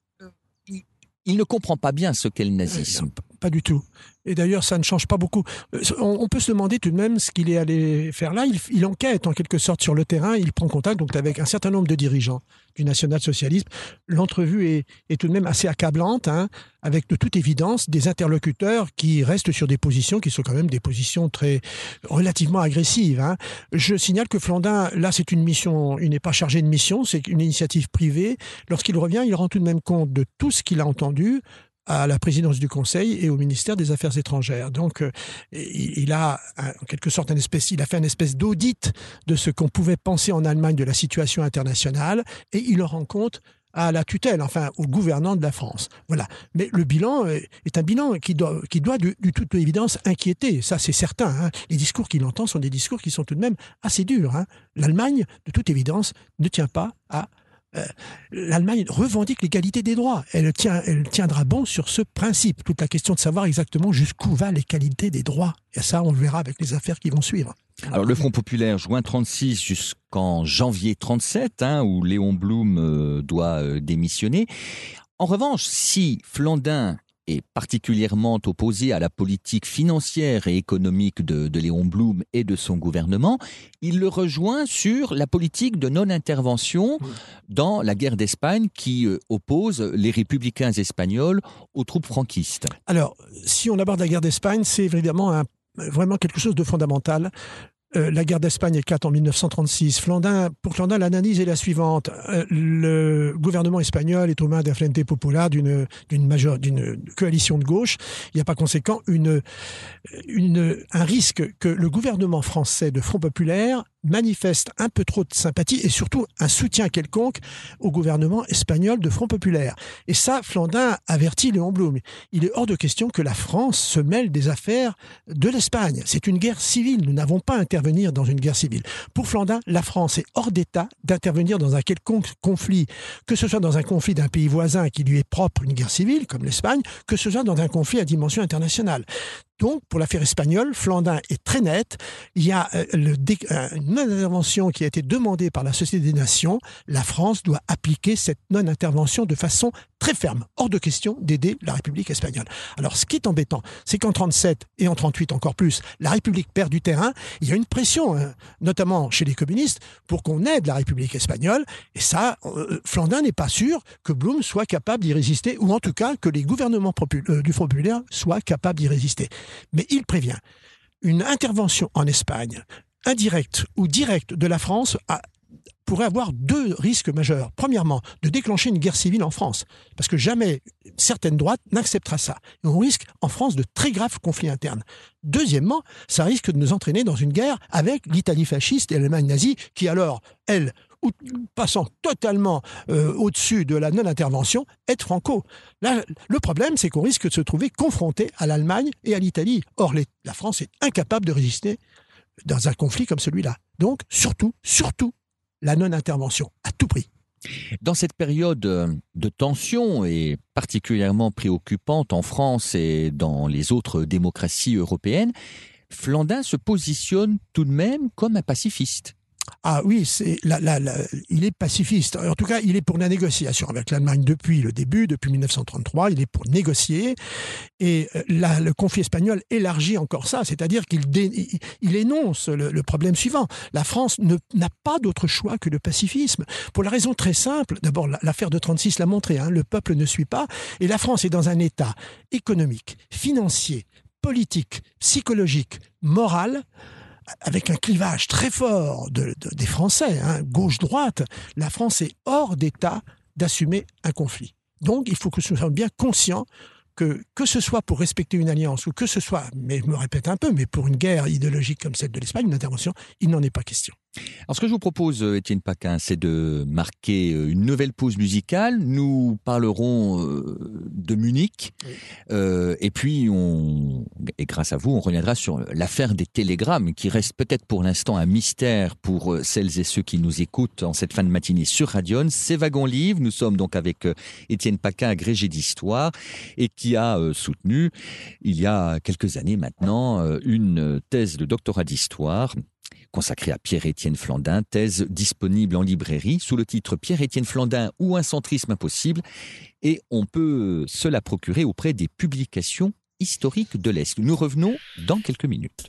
il ne comprend pas bien ce qu'est le nazisme.
Pas du tout. Et d'ailleurs, ça ne change pas beaucoup. On peut se demander tout de même ce qu'il est allé faire là. Il enquête en quelque sorte sur le terrain. Il prend contact donc avec un certain nombre de dirigeants du national-socialisme. L'entrevue est tout de même assez accablante, avec de toute évidence des interlocuteurs qui restent sur des positions qui sont quand même des positions relativement agressives. Je signale que Flandin, là, c'est une mission, il n'est pas chargé de mission, c'est une initiative privée. Lorsqu'il revient, il rend tout de même compte de tout ce qu'il a entendu à la présidence du Conseil et au ministère des Affaires étrangères. Donc, il a en quelque sorte il a fait une espèce d'audit de ce qu'on pouvait penser en Allemagne de la situation internationale, et il le rend compte à la tutelle, enfin au gouvernant de la France. Voilà. Mais le bilan est un bilan qui doit de toute évidence inquiéter. Ça, c'est certain. Les discours qu'il entend sont des discours qui sont tout de même assez durs. L'Allemagne, de toute évidence, ne tient pas à... L'Allemagne revendique l'égalité des droits. Elle tiendra bon sur ce principe. Toute la question de savoir exactement jusqu'où va l'égalité des droits. Et ça, on le verra avec les affaires qui vont suivre.
Alors, le Front populaire, juin 36 jusqu'en janvier 37, où Léon Blum doit démissionner. En revanche, si Flandin est particulièrement opposé à la politique financière et économique de Léon Blum et de son gouvernement, il le rejoint sur la politique de non-intervention dans la guerre d'Espagne qui oppose les républicains espagnols aux troupes franquistes.
Alors, si on aborde la guerre d'Espagne, c'est évidemment vraiment quelque chose de fondamental. La guerre d'Espagne éclate en 1936. Pour Flandin, l'analyse est la suivante. Le gouvernement espagnol est aux mains d'un Frente Popular, d'une coalition de gauche. Il n'y a pas conséquent un risque que le gouvernement français de Front Populaire manifeste un peu trop de sympathie et surtout un soutien quelconque au gouvernement espagnol de Front Populaire. Et ça, Flandin avertit Léon Blum. Il est hors de question que la France se mêle des affaires de l'Espagne. C'est une guerre civile. Nous n'avons pas à intervenir dans une guerre civile. Pour Flandin, la France est hors d'état d'intervenir dans un quelconque conflit, que ce soit dans un conflit d'un pays voisin qui lui est propre, une guerre civile, comme l'Espagne, que ce soit dans un conflit à dimension internationale. Donc, pour l'affaire espagnole, Flandin est très net. Il y a une non-intervention qui a été demandée par la Société des Nations. La France doit appliquer cette non-intervention de façon très ferme. Hors de question d'aider la République espagnole. Alors, ce qui est embêtant, c'est qu'en 1937 et en 1938 encore plus, la République perd du terrain. Il y a une pression, notamment chez les communistes, pour qu'on aide la République espagnole. Et ça, Flandin n'est pas sûr que Blum soit capable d'y résister, ou en tout cas que les gouvernements du Front populaire soient capables d'y résister. Mais il prévient, une intervention en Espagne, indirecte ou directe de la France, pourrait avoir deux risques majeurs. Premièrement, de déclencher une guerre civile en France, parce que jamais certaines droites n'acceptera ça. Et on risque en France de très graves conflits internes. Deuxièmement, ça risque de nous entraîner dans une guerre avec l'Italie fasciste et l'Allemagne nazie, qui alors, elle, passant totalement au-dessus de la non-intervention, est franco. Là, le problème, c'est qu'on risque de se trouver confronté à l'Allemagne et à l'Italie. Or, la France est incapable de résister dans un conflit comme celui-là. Donc, surtout, la non-intervention, à tout prix.
Dans cette période de tension et particulièrement préoccupante en France et dans les autres démocraties européennes, Flandin se positionne tout de même comme un pacifiste.
Ah oui, il est pacifiste. En tout cas, il est pour la négociation avec l'Allemagne depuis le début, depuis 1933. Il est pour négocier. Et le conflit espagnol élargit encore ça. C'est-à-dire qu'il énonce le problème suivant. La France n'a pas d'autre choix que le pacifisme. Pour la raison très simple, d'abord, l'affaire de 1936 l'a montré, le peuple ne suit pas. Et la France est dans un état économique, financier, politique, psychologique, moral, avec un clivage très fort des Français, gauche-droite. La France est hors d'état d'assumer un conflit. Donc, il faut que nous soyons bien conscients que ce soit pour respecter une alliance ou que ce soit, mais je me répète un peu, mais pour une guerre idéologique comme celle de l'Espagne, une intervention, il n'en est pas question.
Alors ce que je vous propose, Étienne Paquin, c'est de marquer une nouvelle pause musicale. Nous parlerons de Munich, et puis et grâce à vous, on reviendra sur l'affaire des télégrammes, qui reste peut-être pour l'instant un mystère pour celles et ceux qui nous écoutent en cette fin de matinée sur Radion. C'est Wagon Livre. Nous sommes donc avec Étienne Paquin, agrégé d'histoire, et qui a soutenu, il y a quelques années maintenant, une thèse de doctorat d'histoire consacrée à Pierre-Étienne Flandin, thèse disponible en librairie sous le titre Pierre-Étienne Flandin ou un centrisme impossible, et on peut se la procurer auprès des publications historiques de l'Est. Nous revenons dans quelques minutes.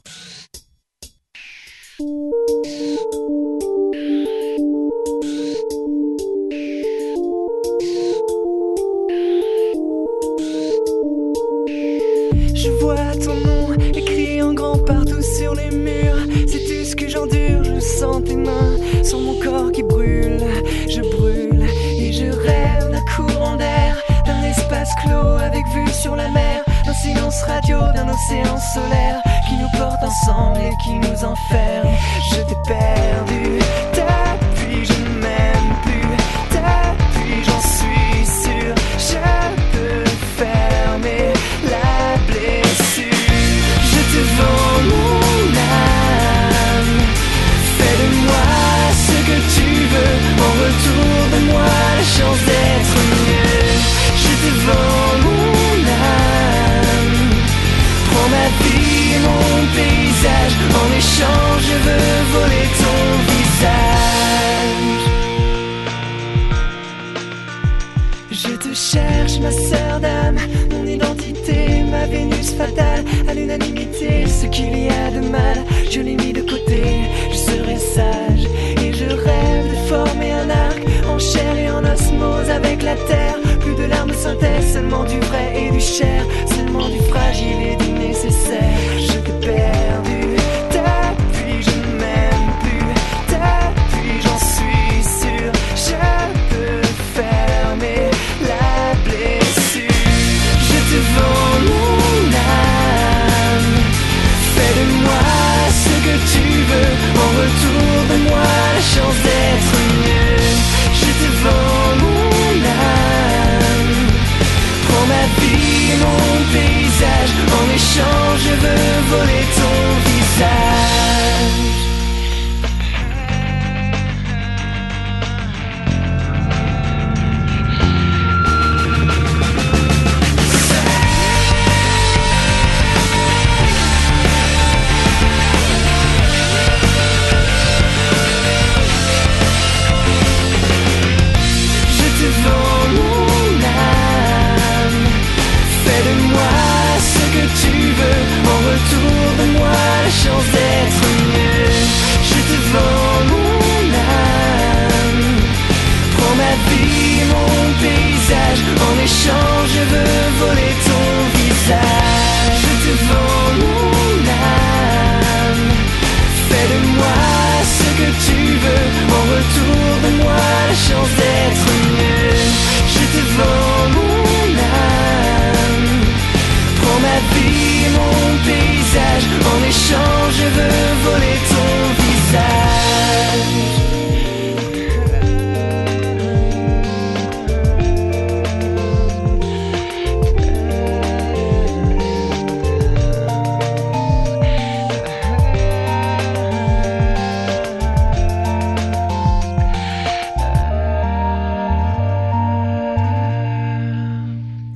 Je vois ton nom écrit en grand partout sur les murs. Sais-tu ce que j'endure? Je sens tes mains sur mon corps qui brûle. Je brûle et je rêve d'un courant d'air, d'un espace clos avec vue sur la mer, d'un silence radio, d'un océan solaire qui nous porte ensemble et qui nous enferme. Je t'ai perdu, depuis je ne m'aime plus, depuis j'en suis sûr. Je peux fermer la blessure. Je te vends mon âme, fais de moi ce que tu veux, en retour de moi la chance d'être mieux. Je te vends mon âme, prends ma vie, mon paysage, en échange je veux voler ton visage. Je te cherche ma sœur d'âme, mon identité, ma Vénus fatale, à l'unanimité, ce qu'il y a de mal, je l'ai mis de côté, je serai sage, et je rêve de former un arc, en chair et en osmose avec la terre, plus de larmes synthèse, seulement du vrai et du cher, seulement du fragile et du nécessaire. Je t'ai perdu, depuis je ne m'aime plus, depuis j'en suis sûr, je peux fermer la blessure. Je te vends mon âme, fais de moi ce que tu veux, en retour de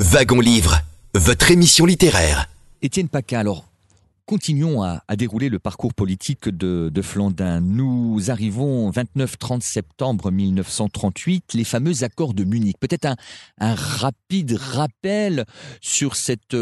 Wagon Livre, votre émission littéraire.
Étienne Paquin, alors continuons à dérouler le parcours politique de Flandin. Nous arrivons 29-30 septembre 1938, les fameux accords de Munich. Peut-être un rapide rappel sur cette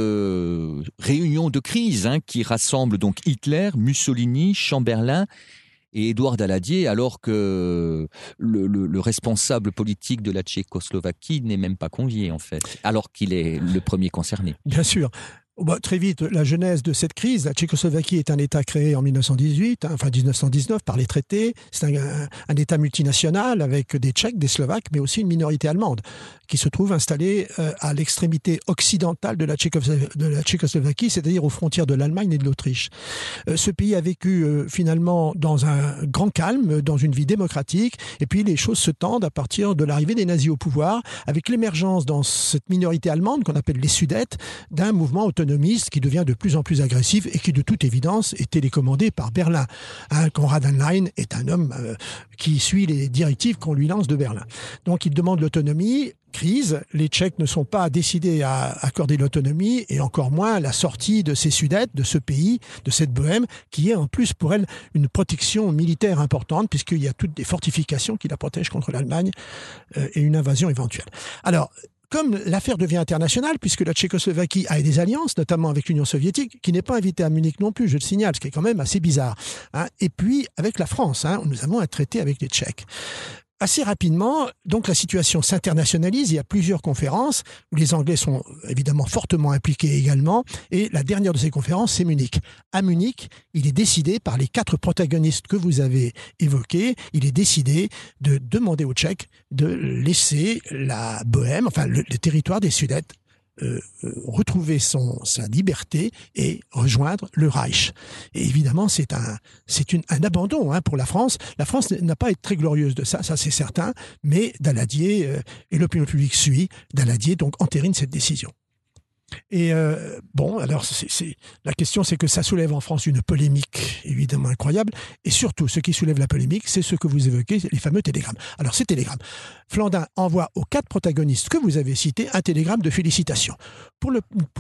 réunion de crise qui rassemble donc Hitler, Mussolini, Chamberlain et Édouard Daladier, alors que le responsable politique de la Tchécoslovaquie n'est même pas convié, en fait, alors qu'il est le premier concerné.
Bien sûr. Très vite, la genèse de cette crise, la Tchécoslovaquie est un État créé en 1918, enfin 1919 par les traités. C'est un État multinational avec des Tchèques, des Slovaques, mais aussi une minorité allemande qui se trouve installée à l'extrémité occidentale de la Tchécoslovaquie, c'est-à-dire aux frontières de l'Allemagne et de l'Autriche. Ce pays a vécu finalement dans un grand calme, dans une vie démocratique, et puis les choses se tendent à partir de l'arrivée des nazis au pouvoir, avec l'émergence dans cette minorité allemande qu'on appelle les Sudètes, d'un mouvement autonome qui devient de plus en plus agressif et qui, de toute évidence, est télécommandé par Berlin. Konrad Henlein est un homme qui suit les directives qu'on lui lance de Berlin. Donc, il demande l'autonomie. Crise, les Tchèques ne sont pas décidés à accorder l'autonomie et encore moins la sortie de ces Sudètes, de ce pays, de cette Bohème, qui est en plus pour elle une protection militaire importante puisqu'il y a toutes des fortifications qui la protègent contre l'Allemagne et une invasion éventuelle. Alors, comme l'affaire devient internationale, puisque la Tchécoslovaquie a des alliances, notamment avec l'Union soviétique, qui n'est pas invitée à Munich non plus, je le signale, ce qui est quand même assez bizarre. Et puis, avec la France, nous avons un traité avec les Tchèques. Assez rapidement, donc la situation s'internationalise. Il y a plusieurs conférences où les Anglais sont évidemment fortement impliqués également. Et la dernière de ces conférences, c'est Munich. À Munich, il est décidé par les 4 protagonistes que vous avez évoqués, il est décidé de demander aux Tchèques de laisser la Bohème, enfin le territoire des Sudètes, retrouver sa liberté et rejoindre le Reich. Et évidemment, c'est un abandon pour la France. La France n'a pas été très glorieuse de ça c'est certain, mais Daladier et l'opinion publique suit. Daladier donc entérine cette décision. Et alors la question, c'est que ça soulève en France une polémique évidemment incroyable, et surtout ce qui soulève la polémique, c'est ce que vous évoquez, les fameux télégrammes. Alors ces télégrammes, Flandin envoie aux 4 protagonistes que vous avez cités un télégramme de félicitations. Pour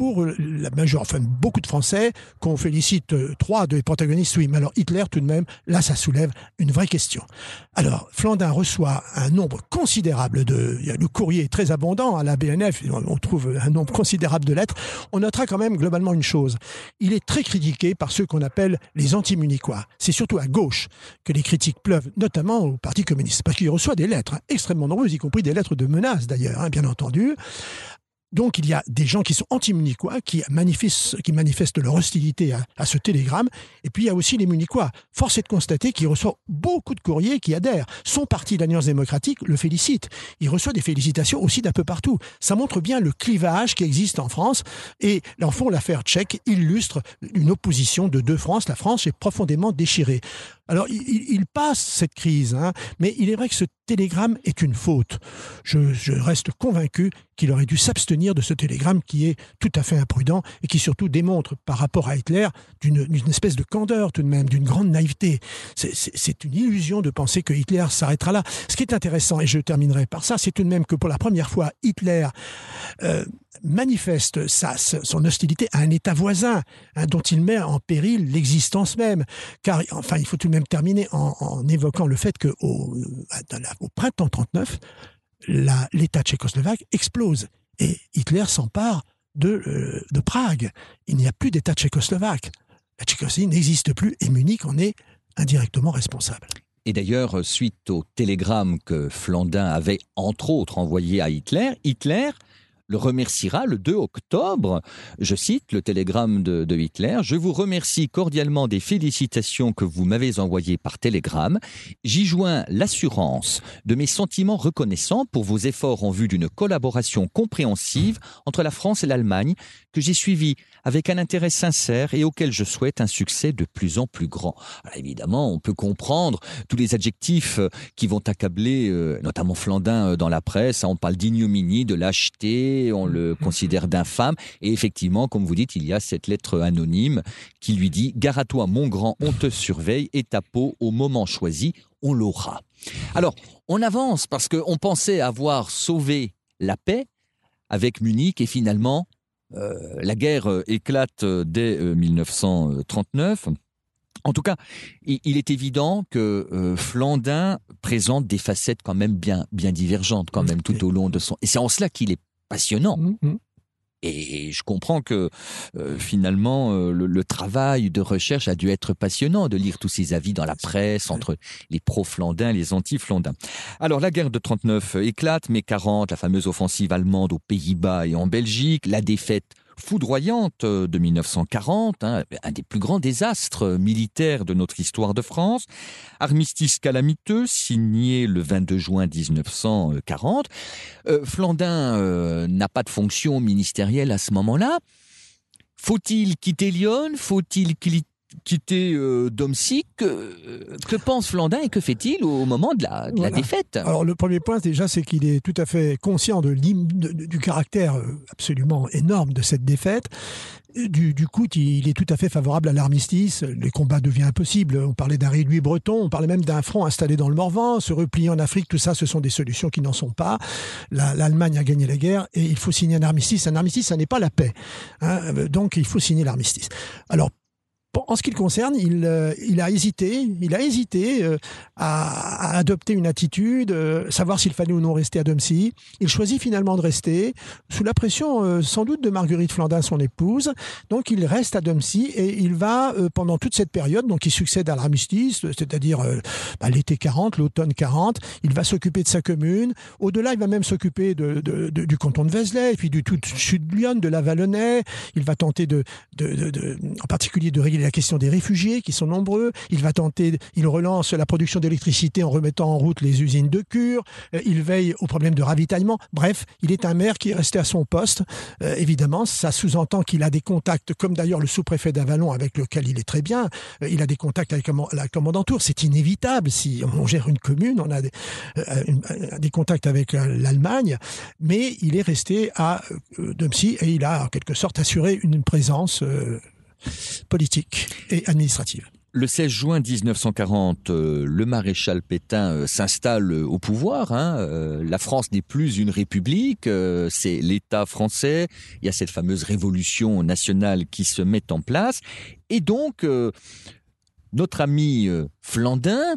la majeure, enfin beaucoup de Français, qu'on félicite 3 des protagonistes, oui, mais alors Hitler tout de même, là ça soulève une vraie question. Alors Flandin reçoit un nombre considérable le courrier est très abondant à la BNF, on trouve un nombre considérable de lettres. On notera quand même globalement une chose. Il est très critiqué par ceux qu'on appelle les anti-munichois. C'est surtout à gauche que les critiques pleuvent, notamment au Parti communiste, parce qu'il reçoit des lettres extrêmement nombreuses, y compris des lettres de menaces d'ailleurs, bien entendu. Donc il y a des gens qui sont anti-munichois, qui manifestent leur hostilité à ce télégramme. Et puis il y a aussi les munichois. Force est de constater qu'il reçoit beaucoup de courriers qui adhèrent. Son parti, l'Alliance démocratique, le félicite. Il reçoit des félicitations aussi d'un peu partout. Ça montre bien le clivage qui existe en France. Et en fond, l'affaire tchèque illustre une opposition de 2 France. La France est profondément déchirée. Alors, il passe cette crise, mais il est vrai que ce télégramme est une faute. Je reste convaincu qu'il aurait dû s'abstenir de ce télégramme qui est tout à fait imprudent et qui surtout démontre, par rapport à Hitler, d'une espèce de candeur tout de même, d'une grande naïveté. C'est une illusion de penser que Hitler s'arrêtera là. Ce qui est intéressant, et je terminerai par ça, c'est tout de même que pour la première fois, Hitler manifeste son hostilité à un État voisin, dont il met en péril l'existence même. Car, enfin, il faut tout de même terminer en évoquant le fait qu'au printemps 1939, l'État tchécoslovaque explose et Hitler s'empare de Prague. Il n'y a plus d'État tchécoslovaque. La Tchécoslovaquie n'existe plus et Munich en est indirectement responsable.
Et d'ailleurs, suite au télégramme que Flandin avait entre autres envoyé à Hitler, Hitler le remerciera le 2 octobre. Je cite le télégramme de Hitler. « Je vous remercie cordialement des félicitations que vous m'avez envoyées par télégramme. J'y joins l'assurance de mes sentiments reconnaissants pour vos efforts en vue d'une collaboration compréhensive entre la France et l'Allemagne que j'ai suivie avec un intérêt sincère et auquel je souhaite un succès de plus en plus grand. » Alors évidemment, on peut comprendre tous les adjectifs qui vont accabler, notamment Flandin dans la presse. On parle d'ignominie, de lâcheté, on le considère d'infâme. Et effectivement, comme vous dites, il y a cette lettre anonyme qui lui dit « Gare à toi, mon grand, on te surveille et ta peau, au moment choisi, on l'aura. » Alors, on avance parce qu'on pensait avoir sauvé la paix avec Munich et finalement la guerre éclate dès 1939. En tout cas, il est évident que Flandin présente des facettes quand même bien divergentes quand même tout au long de son... Et c'est en cela qu'il est passionnant. Et je comprends que finalement le travail de recherche a dû être passionnant, de lire tous ces avis dans la presse entre les pro-flandins et les anti-flandins. Alors la guerre de 39 éclate, mai 40, la fameuse offensive allemande aux Pays-Bas et en Belgique, la défaite foudroyante de 1940, un des plus grands désastres militaires de notre histoire de France. Armistice calamiteux, signé le 22 juin 1940. Flandin n'a pas de fonction ministérielle à ce moment-là. Faut-il quitter Lyon ? Faut-il quitter Domzig? Que pense Flandin et que fait-il au moment de la défaite?
Alors le premier point déjà, c'est qu'il est tout à fait conscient du caractère absolument énorme de cette défaite. Du coup, il est tout à fait favorable à l'armistice. Les combats deviennent impossibles. On parlait d'un réduit breton, on parlait même d'un front installé dans le Morvan, se replier en Afrique. Tout ça, ce sont des solutions qui n'en sont pas. L'Allemagne a gagné la guerre et il faut signer un armistice. Un armistice, ça n'est pas la paix. Donc, il faut signer l'armistice. Alors, en ce qui le concerne, il a hésité à adopter une attitude, savoir s'il fallait ou non rester à Domzig. Il choisit finalement de rester, sous la pression sans doute de Marguerite Flandin, son épouse. Donc il reste à Domzig et il va, pendant toute cette période, donc qui succède à l'armistice, c'est-à-dire l'été 40, l'automne 40, il va s'occuper de sa commune. Au-delà, il va même s'occuper du canton de Vézelay, et puis du tout sud de Lyon, de la Valonnais. Il va tenter en particulier de régler la question des réfugiés qui sont nombreux. Il relance la production d'électricité en remettant en route les usines de Cure. Il veille aux problèmes de ravitaillement. Bref, il est un maire qui est resté à son poste. Évidemment, ça sous-entend qu'il a des contacts, comme d'ailleurs le sous-préfet d'Avallon avec lequel il est très bien. Il a des contacts avec la commandanture. C'est inévitable. Si on gère une commune, on a des contacts avec l'Allemagne. Mais il est resté à Domzig et il a en quelque sorte assuré une présence politique et administrative.
Le 16 juin 1940, le maréchal Pétain s'installe au pouvoir. La France n'est plus une république, c'est l'État français. Il y a cette fameuse révolution nationale qui se met en place. Et donc, notre ami Flandin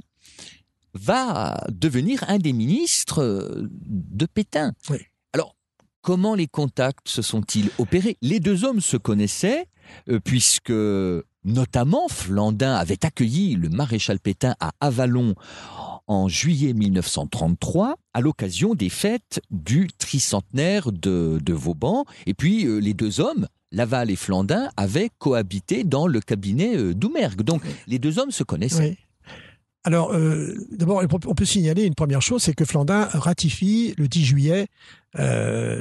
va devenir un des ministres de Pétain.
Oui.
Alors, comment les contacts se sont-ils opérés ? Les deux hommes se connaissaient, puisque notamment Flandin avait accueilli le maréchal Pétain à Avallon en juillet 1933 à l'occasion des fêtes du tricentenaire de Vauban. Et puis les deux hommes, Laval et Flandin, avaient cohabité dans le cabinet Doumergue. Donc les deux hommes se connaissaient.
Oui. Alors, d'abord, on peut signaler une première chose, c'est que Flandin ratifie le 10 juillet la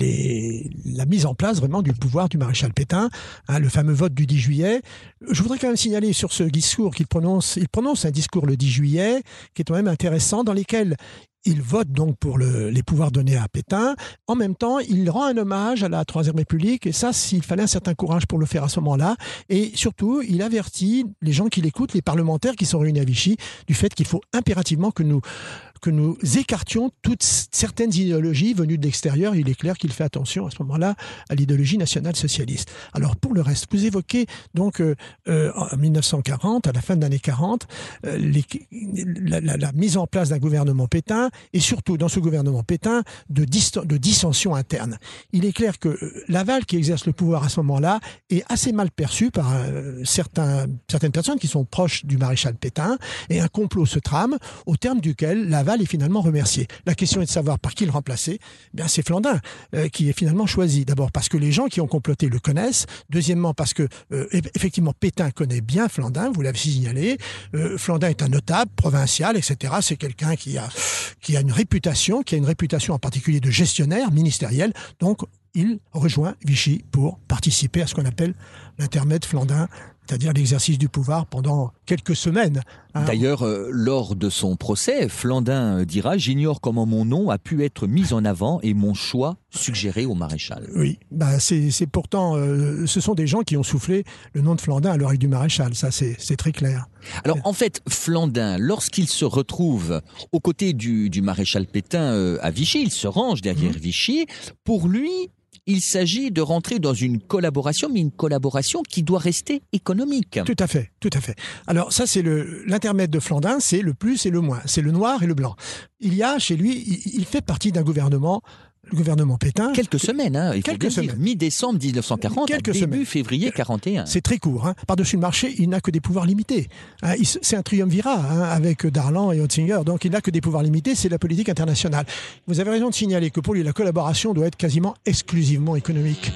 mise en place vraiment du pouvoir du maréchal Pétain, le fameux vote du 10 juillet. Je voudrais quand même signaler sur ce discours qu'il prononce. Il prononce un discours le 10 juillet qui est quand même intéressant, dans lequel il vote donc pour les pouvoirs donnés à Pétain. En même temps, il rend un hommage à la Troisième République, et ça, s'il fallait un certain courage pour le faire à ce moment-là. Et surtout, il avertit les gens qui l'écoutent, les parlementaires qui sont réunis à Vichy, du fait qu'il faut impérativement que nous écartions toutes certaines idéologies venues de l'extérieur. Il est clair qu'il fait attention à ce moment-là à l'idéologie nationale-socialiste. Alors pour le reste, vous évoquez donc en 1940, à la fin de l'année 40, la mise en place d'un gouvernement Pétain, et surtout dans ce gouvernement Pétain de dissension interne. Il est clair que Laval, qui exerce le pouvoir à ce moment-là, est assez mal perçu par certaines personnes qui sont proches du maréchal Pétain, et un complot se trame au terme duquel Laval est finalement remercié. La question est de savoir par qui le remplacer. Bien, c'est Flandin qui est finalement choisi. D'abord parce que les gens qui ont comploté le connaissent. Deuxièmement parce que effectivement Pétain connaît bien Flandin, vous l'avez signalé. Flandin est un notable provincial, etc. C'est quelqu'un qui a une réputation, en particulier de gestionnaire ministériel. Donc il rejoint Vichy pour participer à ce qu'on appelle l'intermède Flandin, c'est-à-dire l'exercice du pouvoir pendant quelques semaines.
D'ailleurs, lors de son procès, Flandin dira « J'ignore comment mon nom a pu être mis en avant et mon choix suggéré au maréchal.
Oui, c'est pourtant, ce sont des gens qui ont soufflé le nom de Flandin à l'oreille du maréchal, ça c'est très clair.
Alors en fait, Flandin, lorsqu'il se retrouve aux côtés du maréchal Pétain à Vichy, il se range derrière Vichy, pour lui, il s'agit de rentrer dans une collaboration, mais une collaboration qui doit rester économique.
Tout à fait. Alors ça, c'est l'intermède de Flandin, c'est le plus et le moins, c'est le noir et le blanc. Il y a chez lui, il fait partie d'un gouvernement, le gouvernement Pétain.
Quelques semaines, il faut bien dire, mi-décembre 1940, début février 41.
C'est très court. Par-dessus le marché, il n'a que des pouvoirs limités. C'est un triumvirat avec Darlan et Otzinger, donc il n'a que des pouvoirs limités, c'est la politique internationale. Vous avez raison de signaler que pour lui, la collaboration doit être quasiment exclusivement économique,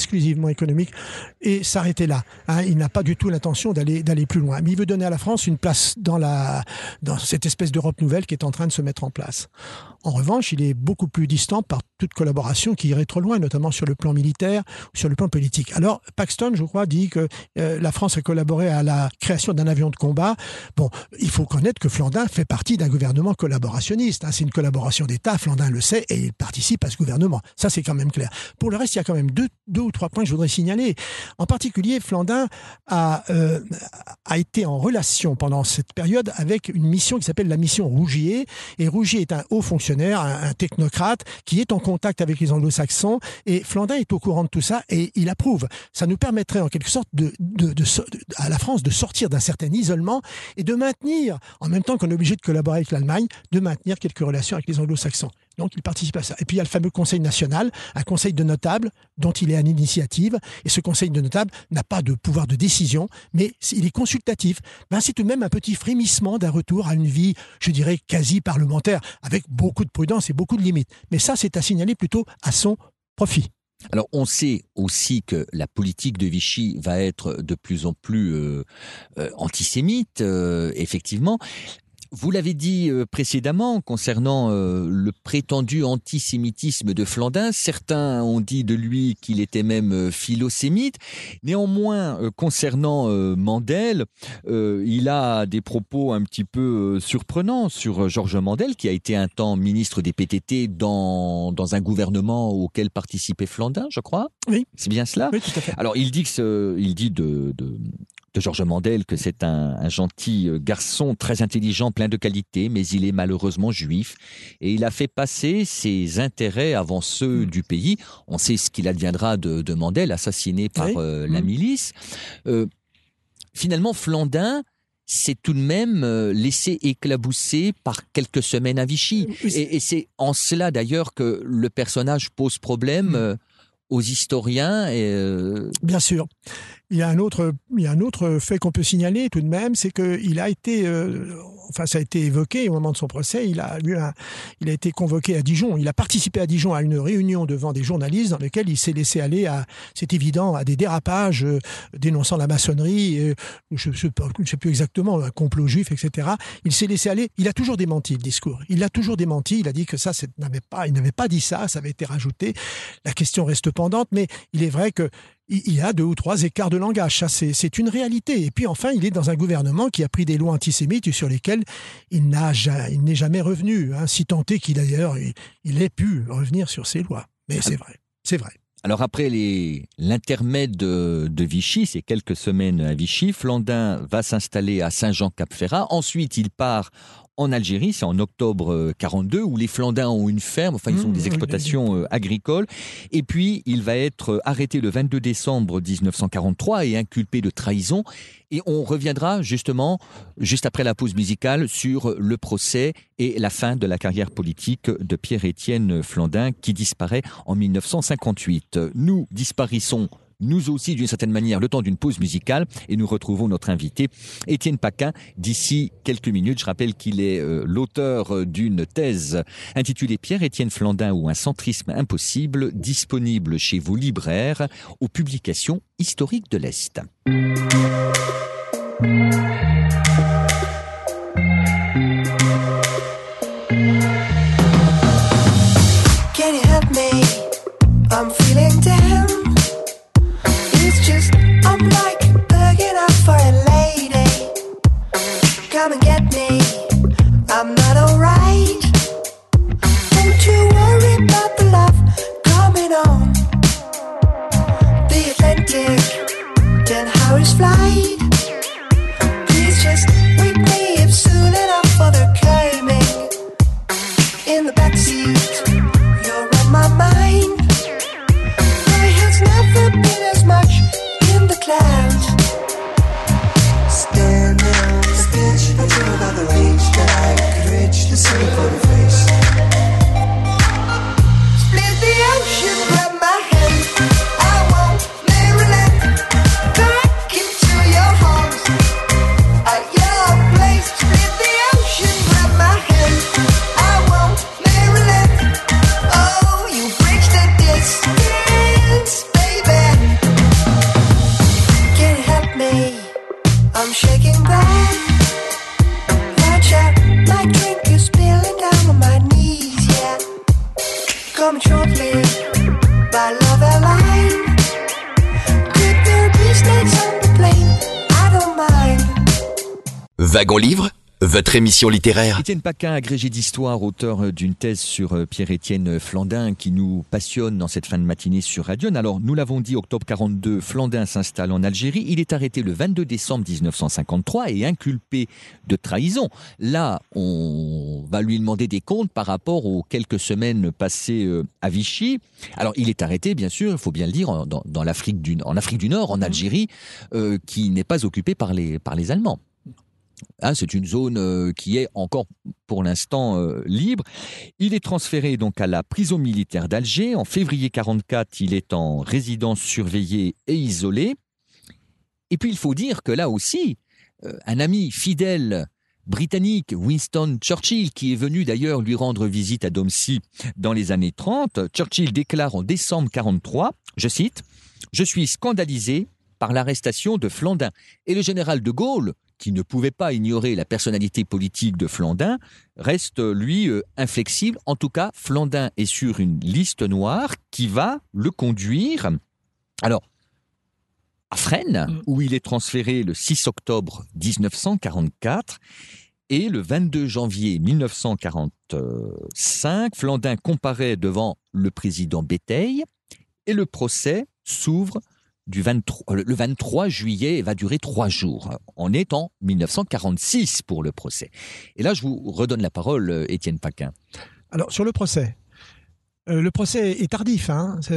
et s'arrêter là. Il n'a pas du tout l'intention d'aller plus loin. Mais il veut donner à la France une place dans cette espèce d'Europe nouvelle qui est en train de se mettre en place. En revanche, il est beaucoup plus distant par toute collaboration qui irait trop loin, notamment sur le plan militaire ou sur le plan politique. Alors, Paxton, je crois, dit que la France a collaboré à la création d'un avion de combat. Bon, il faut connaître que Flandin fait partie d'un gouvernement collaborationniste. C'est une collaboration d'État, Flandin le sait, et il participe à ce gouvernement. Ça, c'est quand même clair. Pour le reste, il y a quand même deux ou trois points que je voudrais signaler. En particulier, Flandin a été en relation pendant cette période avec une mission qui s'appelle la mission Rougier. Et Rougier est un haut fonctionnaire, un technocrate qui est en contact avec les anglo-saxons, et Flandin est au courant de tout ça et il approuve. Ça nous permettrait en quelque sorte à la France de sortir d'un certain isolement et de maintenir, en même temps qu'on est obligé de collaborer avec l'Allemagne, de maintenir quelques relations avec les anglo-saxons. Donc il participe à ça. Et puis il y a le fameux Conseil national, un conseil de notables dont il est à l'initiative, et ce conseil de notables n'a pas de pouvoir de décision, mais il est consultatif. C'est tout de même un petit frémissement d'un retour à une vie, je dirais, quasi parlementaire, avec beaucoup de prudence et beaucoup de limites. Mais ça, c'est à signaler plutôt à son profit.
Alors, on sait aussi que la politique de Vichy va être de plus en plus antisémite, effectivement. Vous l'avez dit précédemment concernant le prétendu antisémitisme de Flandin. Certains ont dit de lui qu'il était même philosémite. Néanmoins, concernant Mandel, il a des propos un petit peu surprenants sur Georges Mandel, qui a été un temps ministre des PTT dans un gouvernement auquel participait Flandin, je crois.
Oui.
C'est bien cela ?
Oui, tout à fait.
Alors, il dit de Georges Mandel que c'est un gentil garçon très intelligent, plein de qualités, mais il est malheureusement juif. Et il a fait passer ses intérêts avant ceux du pays. On sait ce qu'il adviendra de Mandel, assassiné par la milice. Finalement, Flandin s'est tout de même laissé éclabousser par quelques semaines à Vichy. Et c'est en cela d'ailleurs que le personnage pose problème aux historiens.
Bien sûr. Il y a un autre fait qu'on peut signaler tout de même, c'est qu'il a été, ça a été évoqué au moment de son procès, il a été convoqué à Dijon. Il a participé à Dijon à une réunion devant des journalistes dans laquelle il s'est laissé aller c'est évident, à des dérapages dénonçant la maçonnerie, je ne sais plus exactement, un complot juif, etc. Il s'est laissé aller. Il a toujours démenti le discours. Il l'a toujours démenti. Il a dit que il n'avait pas dit ça avait été rajouté. La question reste pendante, mais il est vrai que il y a 2 ou 3 écarts de langage, ça c'est une réalité. Et puis enfin, il est dans un gouvernement qui a pris des lois antisémites sur lesquelles il n'est jamais revenu, si tant est qu'il d'ailleurs il ait pu revenir sur ces lois. Mais c'est vrai.
Alors après l'intermède de Vichy, ces quelques semaines à Vichy, Flandin va s'installer à Saint-Jean-Cap-Ferrat. Ensuite, il part en Algérie, c'est en octobre 42, où les Flandins ont une ferme, ils ont des exploitations agricoles. Et puis, il va être arrêté le 22 décembre 1943 et inculpé de trahison. Et on reviendra justement, juste après la pause musicale, sur le procès et la fin de la carrière politique de Pierre-Étienne Flandin, qui disparaît en 1958. Nous disparaissons nous aussi d'une certaine manière le temps d'une pause musicale et nous retrouvons notre invité Étienne Paquin d'ici quelques minutes. Je rappelle qu'il est l'auteur d'une thèse intitulée Pierre-Étienne Flandin ou un centrisme impossible, disponible chez vos libraires aux publications historiques de l'Est.
Can you help me? I'm feeling down. I'm like begging out for a lady. Come and get me. I'm not alright. Don't you worry about the love. Come coming shortly by Love Airline. Could there be snakes on the plane? I don't mind.
Wagon Livre, votre émission littéraire.
Étienne Paquin, agrégé d'histoire, auteur d'une thèse sur Pierre-Étienne Flandin qui nous passionne dans cette fin de matinée sur Radion. Alors, nous l'avons dit, octobre 42, Flandin s'installe en Algérie. Il est arrêté le 22 décembre 1953 et inculpé de trahison. Là, on va lui demander des comptes par rapport aux quelques semaines passées à Vichy. Alors, il est arrêté, bien sûr, il faut bien le dire, en Afrique du Nord, en Algérie, qui n'est pas occupée par les Allemands. C'est une zone qui est encore pour l'instant libre. Il est transféré donc à la prison militaire d'Alger. En février 1944, il est en résidence surveillée et isolée. Et puis il faut dire que là aussi, un ami fidèle britannique, Winston Churchill, qui est venu d'ailleurs lui rendre visite à Dom-Si dans les années 30, Churchill déclare en décembre 1943, je cite, « Je suis scandalisé par l'arrestation de Flandin. » Et le général de Gaulle, qui ne pouvait pas ignorer la personnalité politique de Flandin, reste, lui, inflexible. En tout cas, Flandin est sur une liste noire qui va le conduire à Fresnes, où il est transféré le 6 octobre 1944. Et le 22 janvier 1945, Flandin comparaît devant le président Béteille et le procès s'ouvre le 23 juillet et va durer 3 jours. On est en 1946 pour le procès. Et là, je vous redonne la parole, Étienne Paquin.
Alors, sur le procès est tardif.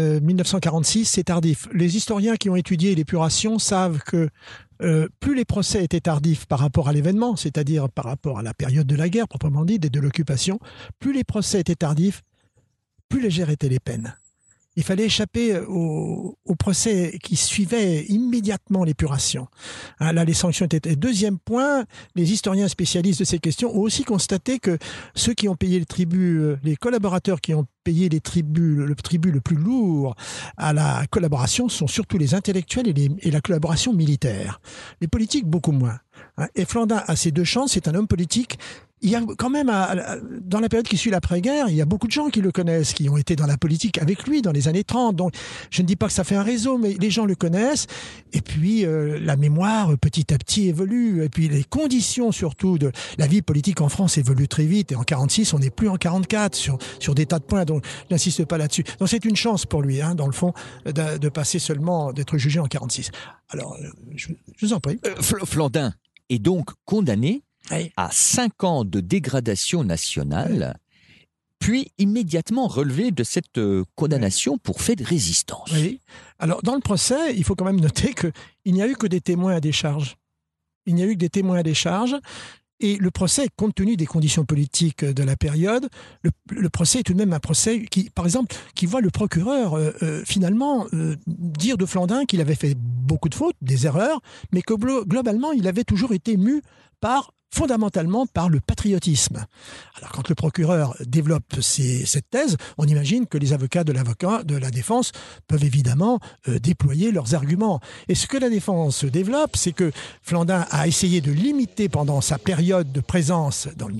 1946, c'est tardif. Les historiens qui ont étudié l'épuration savent que plus les procès étaient tardifs par rapport à l'événement, c'est-à-dire par rapport à la période de la guerre, proprement dite, et de l'occupation, plus les procès étaient tardifs, plus légères étaient les peines. Il fallait échapper au procès qui suivait immédiatement l'épuration. Là, les sanctions étaient... Deuxième point, les historiens spécialistes de ces questions ont aussi constaté que ceux qui ont payé le tribut, les collaborateurs qui ont payé le tribut le plus lourd à la collaboration sont surtout les intellectuels et la collaboration militaire. Les politiques, beaucoup moins. Et Flandin a ces deux chances, c'est un homme politique. Il y a quand même, dans la période qui suit l'après-guerre, il y a beaucoup de gens qui le connaissent, qui ont été dans la politique avec lui dans les années 30. Donc, je ne dis pas que ça fait un réseau, mais les gens le connaissent. Et puis, la mémoire, petit à petit, évolue. Et puis, les conditions, surtout, de la vie politique en France évoluent très vite. Et en 46, on n'est plus en 44 sur des tas de points. Donc, je n'insiste pas là-dessus. Donc, c'est une chance pour lui, dans le fond, de passer seulement, d'être jugé en 46. Alors, je vous en prie.
Flandin est donc condamné à 5 ans de dégradation nationale, puis immédiatement relevé de cette condamnation pour fait de résistance.
Oui. Alors, dans le procès, il faut quand même noter qu'il n'y a eu que des témoins à décharge. Il n'y a eu que des témoins à décharge. Et le procès, compte tenu des conditions politiques de la période, le procès est tout de même un procès qui, par exemple, qui voit le procureur finalement dire de Flandin qu'il avait fait beaucoup de fautes, des erreurs, mais que globalement, il avait toujours été mu fondamentalement par le patriotisme. Alors quand le procureur développe cette thèse, on imagine que les avocats de la défense peuvent évidemment déployer leurs arguments. Et ce que la défense développe, c'est que Flandin a essayé de limiter pendant sa période de présence dans le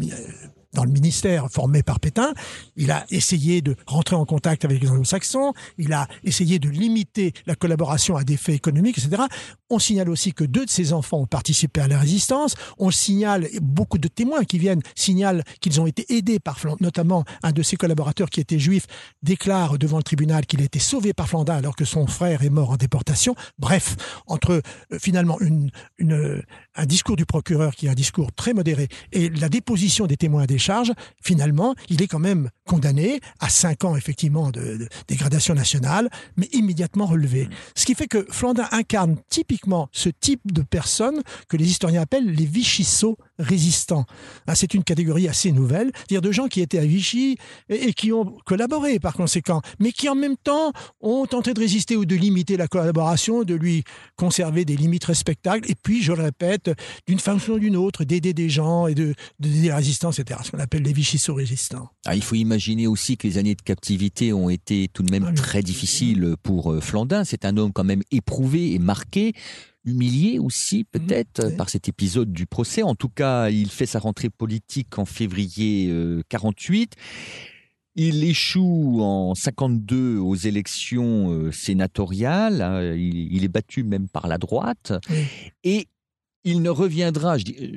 ministère formé par Pétain, il a essayé de rentrer en contact avec les anglo-saxons, il a essayé de limiter la collaboration à des faits économiques, etc. On signale aussi que 2 de ses enfants ont participé à la résistance. On signale, beaucoup de témoins qui viennent signalent qu'ils ont été aidés par Flandin, notamment un de ses collaborateurs qui était juif déclare devant le tribunal qu'il a été sauvé par Flandin alors que son frère est mort en déportation. Bref, entre finalement un discours du procureur qui est un discours très modéré et la déposition des témoins à décharge, finalement, il est quand même condamné à 5 ans effectivement de dégradation nationale, mais immédiatement relevé. Ce qui fait que Flandin incarne typiquement ce type de personnes que les historiens appellent les Vichyssaux résistants. C'est une catégorie assez nouvelle, c'est-à-dire de gens qui étaient à Vichy et qui ont collaboré par conséquent, mais qui en même temps ont tenté de résister ou de limiter la collaboration, de lui conserver des limites respectables, et puis, je le répète, d'une façon ou d'une autre, d'aider des gens et d'aider la résistance, etc. Ce qu'on appelle les Vichyssaux résistants.
Il faut imaginer aussi que les années de captivité ont été tout de même très difficiles pour Flandin. C'est un homme quand même éprouvé et marqué, humilié aussi peut-être par cet épisode du procès. En tout cas, il fait sa rentrée politique en février 48. Il échoue en 52 aux élections sénatoriales. Hein, il est battu même par la droite.
Oui.
Et il ne reviendra,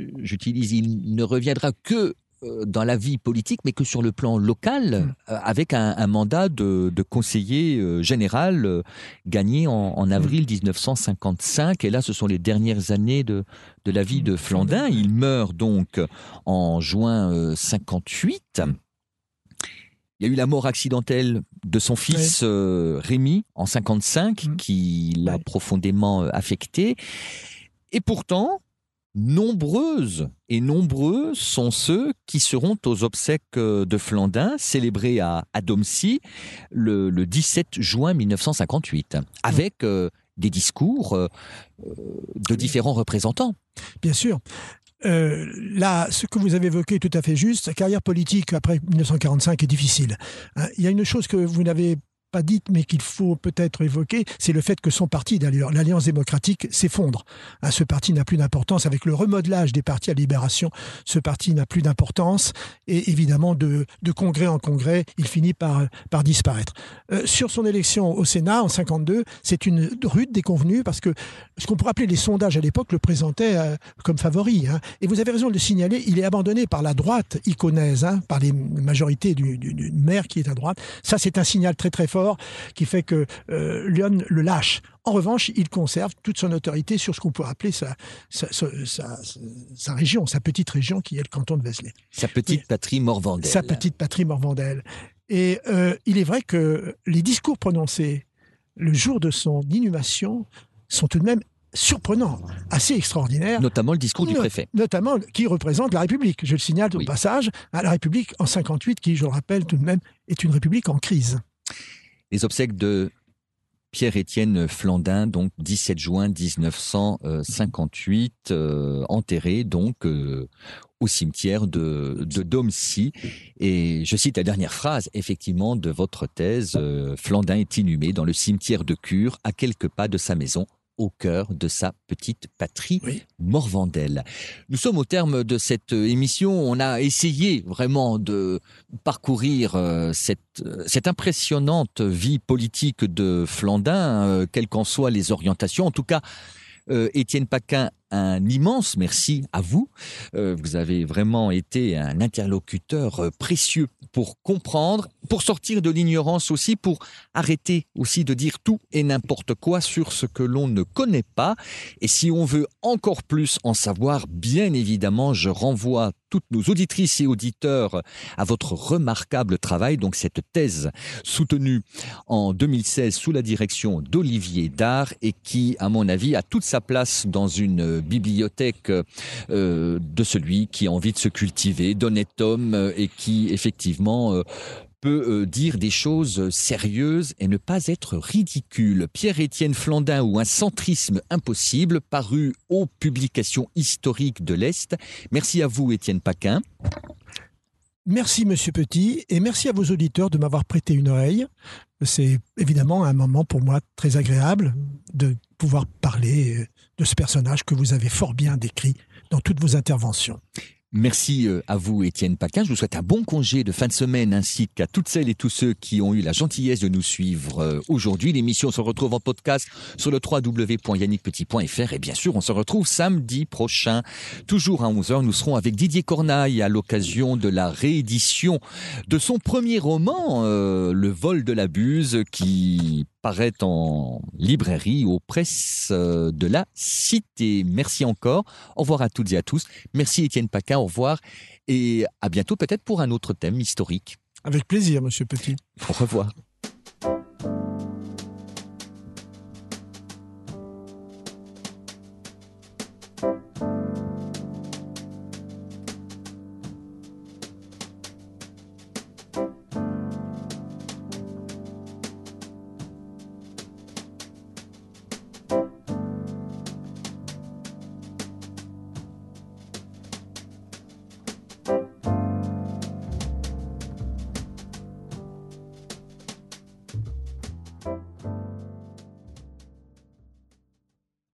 il ne reviendra que dans la vie politique, mais que sur le plan local, avec un mandat de conseiller général gagné en avril 1955. Et là, ce sont les dernières années de la vie de Flandin. Il meurt donc en juin 58. Il y a eu la mort accidentelle de son fils Rémy en 55, qui l'a profondément affecté. Et pourtant, nombreux sont ceux qui seront aux obsèques de Flandin, célébrées à Domcy le 17 juin 1958, avec des discours de différents représentants.
Bien sûr. Là, ce que vous avez évoqué est tout à fait juste. Sa carrière politique après 1945 est difficile. Il y a une chose que vous n'avez pas dite, mais qu'il faut peut-être évoquer, c'est le fait que son parti, d'ailleurs, l'Alliance démocratique, s'effondre. Ce parti n'a plus d'importance. Avec le remodelage des partis à Libération, ce parti n'a plus d'importance. Et évidemment, de congrès en congrès, il finit par disparaître. Sur son élection au Sénat, en 52, c'est une rude déconvenue, parce que ce qu'on pourrait appeler les sondages à l'époque le présentaient comme favori. Et vous avez raison de le signaler, il est abandonné par la droite iconaise, par les majorités du maire qui est à droite. Ça, c'est un signal très très fort qui fait que Lyon le lâche. En revanche, il conserve toute son autorité sur ce qu'on pourrait appeler sa région, sa petite région qui est le canton de Vézelay.
Sa petite patrie Morvandel.
Sa petite patrie Morvandel. Et il est vrai que les discours prononcés le jour de son inhumation sont tout de même surprenants, assez extraordinaires.
Notamment le discours du préfet.
Notamment qui représente la République. Je le signale au passage, la République en 58, qui, je le rappelle tout de même, est une République en crise.
Les obsèques de Pierre-Étienne Flandin, donc 17 juin 1958, enterré donc au cimetière de Domcy. Et je cite la dernière phrase, effectivement, de votre thèse. Flandin est inhumé dans le cimetière de Cure, à quelques pas de sa maison, au cœur de sa petite patrie Morvandel. Nous sommes au terme de cette émission. On a essayé vraiment de parcourir cette impressionnante vie politique de Flandin, quelles qu'en soient les orientations. En tout cas, Étienne Paquin, un immense merci à vous. Vous avez vraiment été un interlocuteur précieux pour comprendre, pour sortir de l'ignorance aussi, pour arrêter aussi de dire tout et n'importe quoi sur ce que l'on ne connaît pas. Et si on veut encore plus en savoir, bien évidemment, je renvoie toutes nos auditrices et auditeurs à votre remarquable travail, donc cette thèse soutenue en 2016 sous la direction d'Olivier Dard et qui, à mon avis, a toute sa place dans une bibliothèque de celui qui a envie de se cultiver, d'honnête homme et qui, effectivement, peut dire des choses sérieuses et ne pas être ridicule. Pierre-Étienne Flandin ou un centrisme impossible, paru aux publications historiques de l'Est. Merci à vous, Étienne Paquin.
Merci, Monsieur Petit, et merci à vos auditeurs de m'avoir prêté une oreille. C'est évidemment un moment pour moi très agréable de pouvoir parler de ce personnage que vous avez fort bien décrit dans toutes vos interventions.
Merci à vous, Étienne Paquin. Je vous souhaite un bon congé de fin de semaine ainsi qu'à toutes celles et tous ceux qui ont eu la gentillesse de nous suivre aujourd'hui. L'émission se retrouve en podcast sur le www.yannickpetit.fr et bien sûr, on se retrouve samedi prochain. Toujours à 11h, nous serons avec Didier Cornaille à l'occasion de la réédition de son premier roman, Le vol de la buse, qui paraît en librairie aux presses de la Cité. Merci encore. Au revoir à toutes et à tous. Merci Étienne Paquin. Au revoir et à bientôt peut-être pour un autre thème historique.
Avec plaisir, Monsieur Petit.
Au revoir.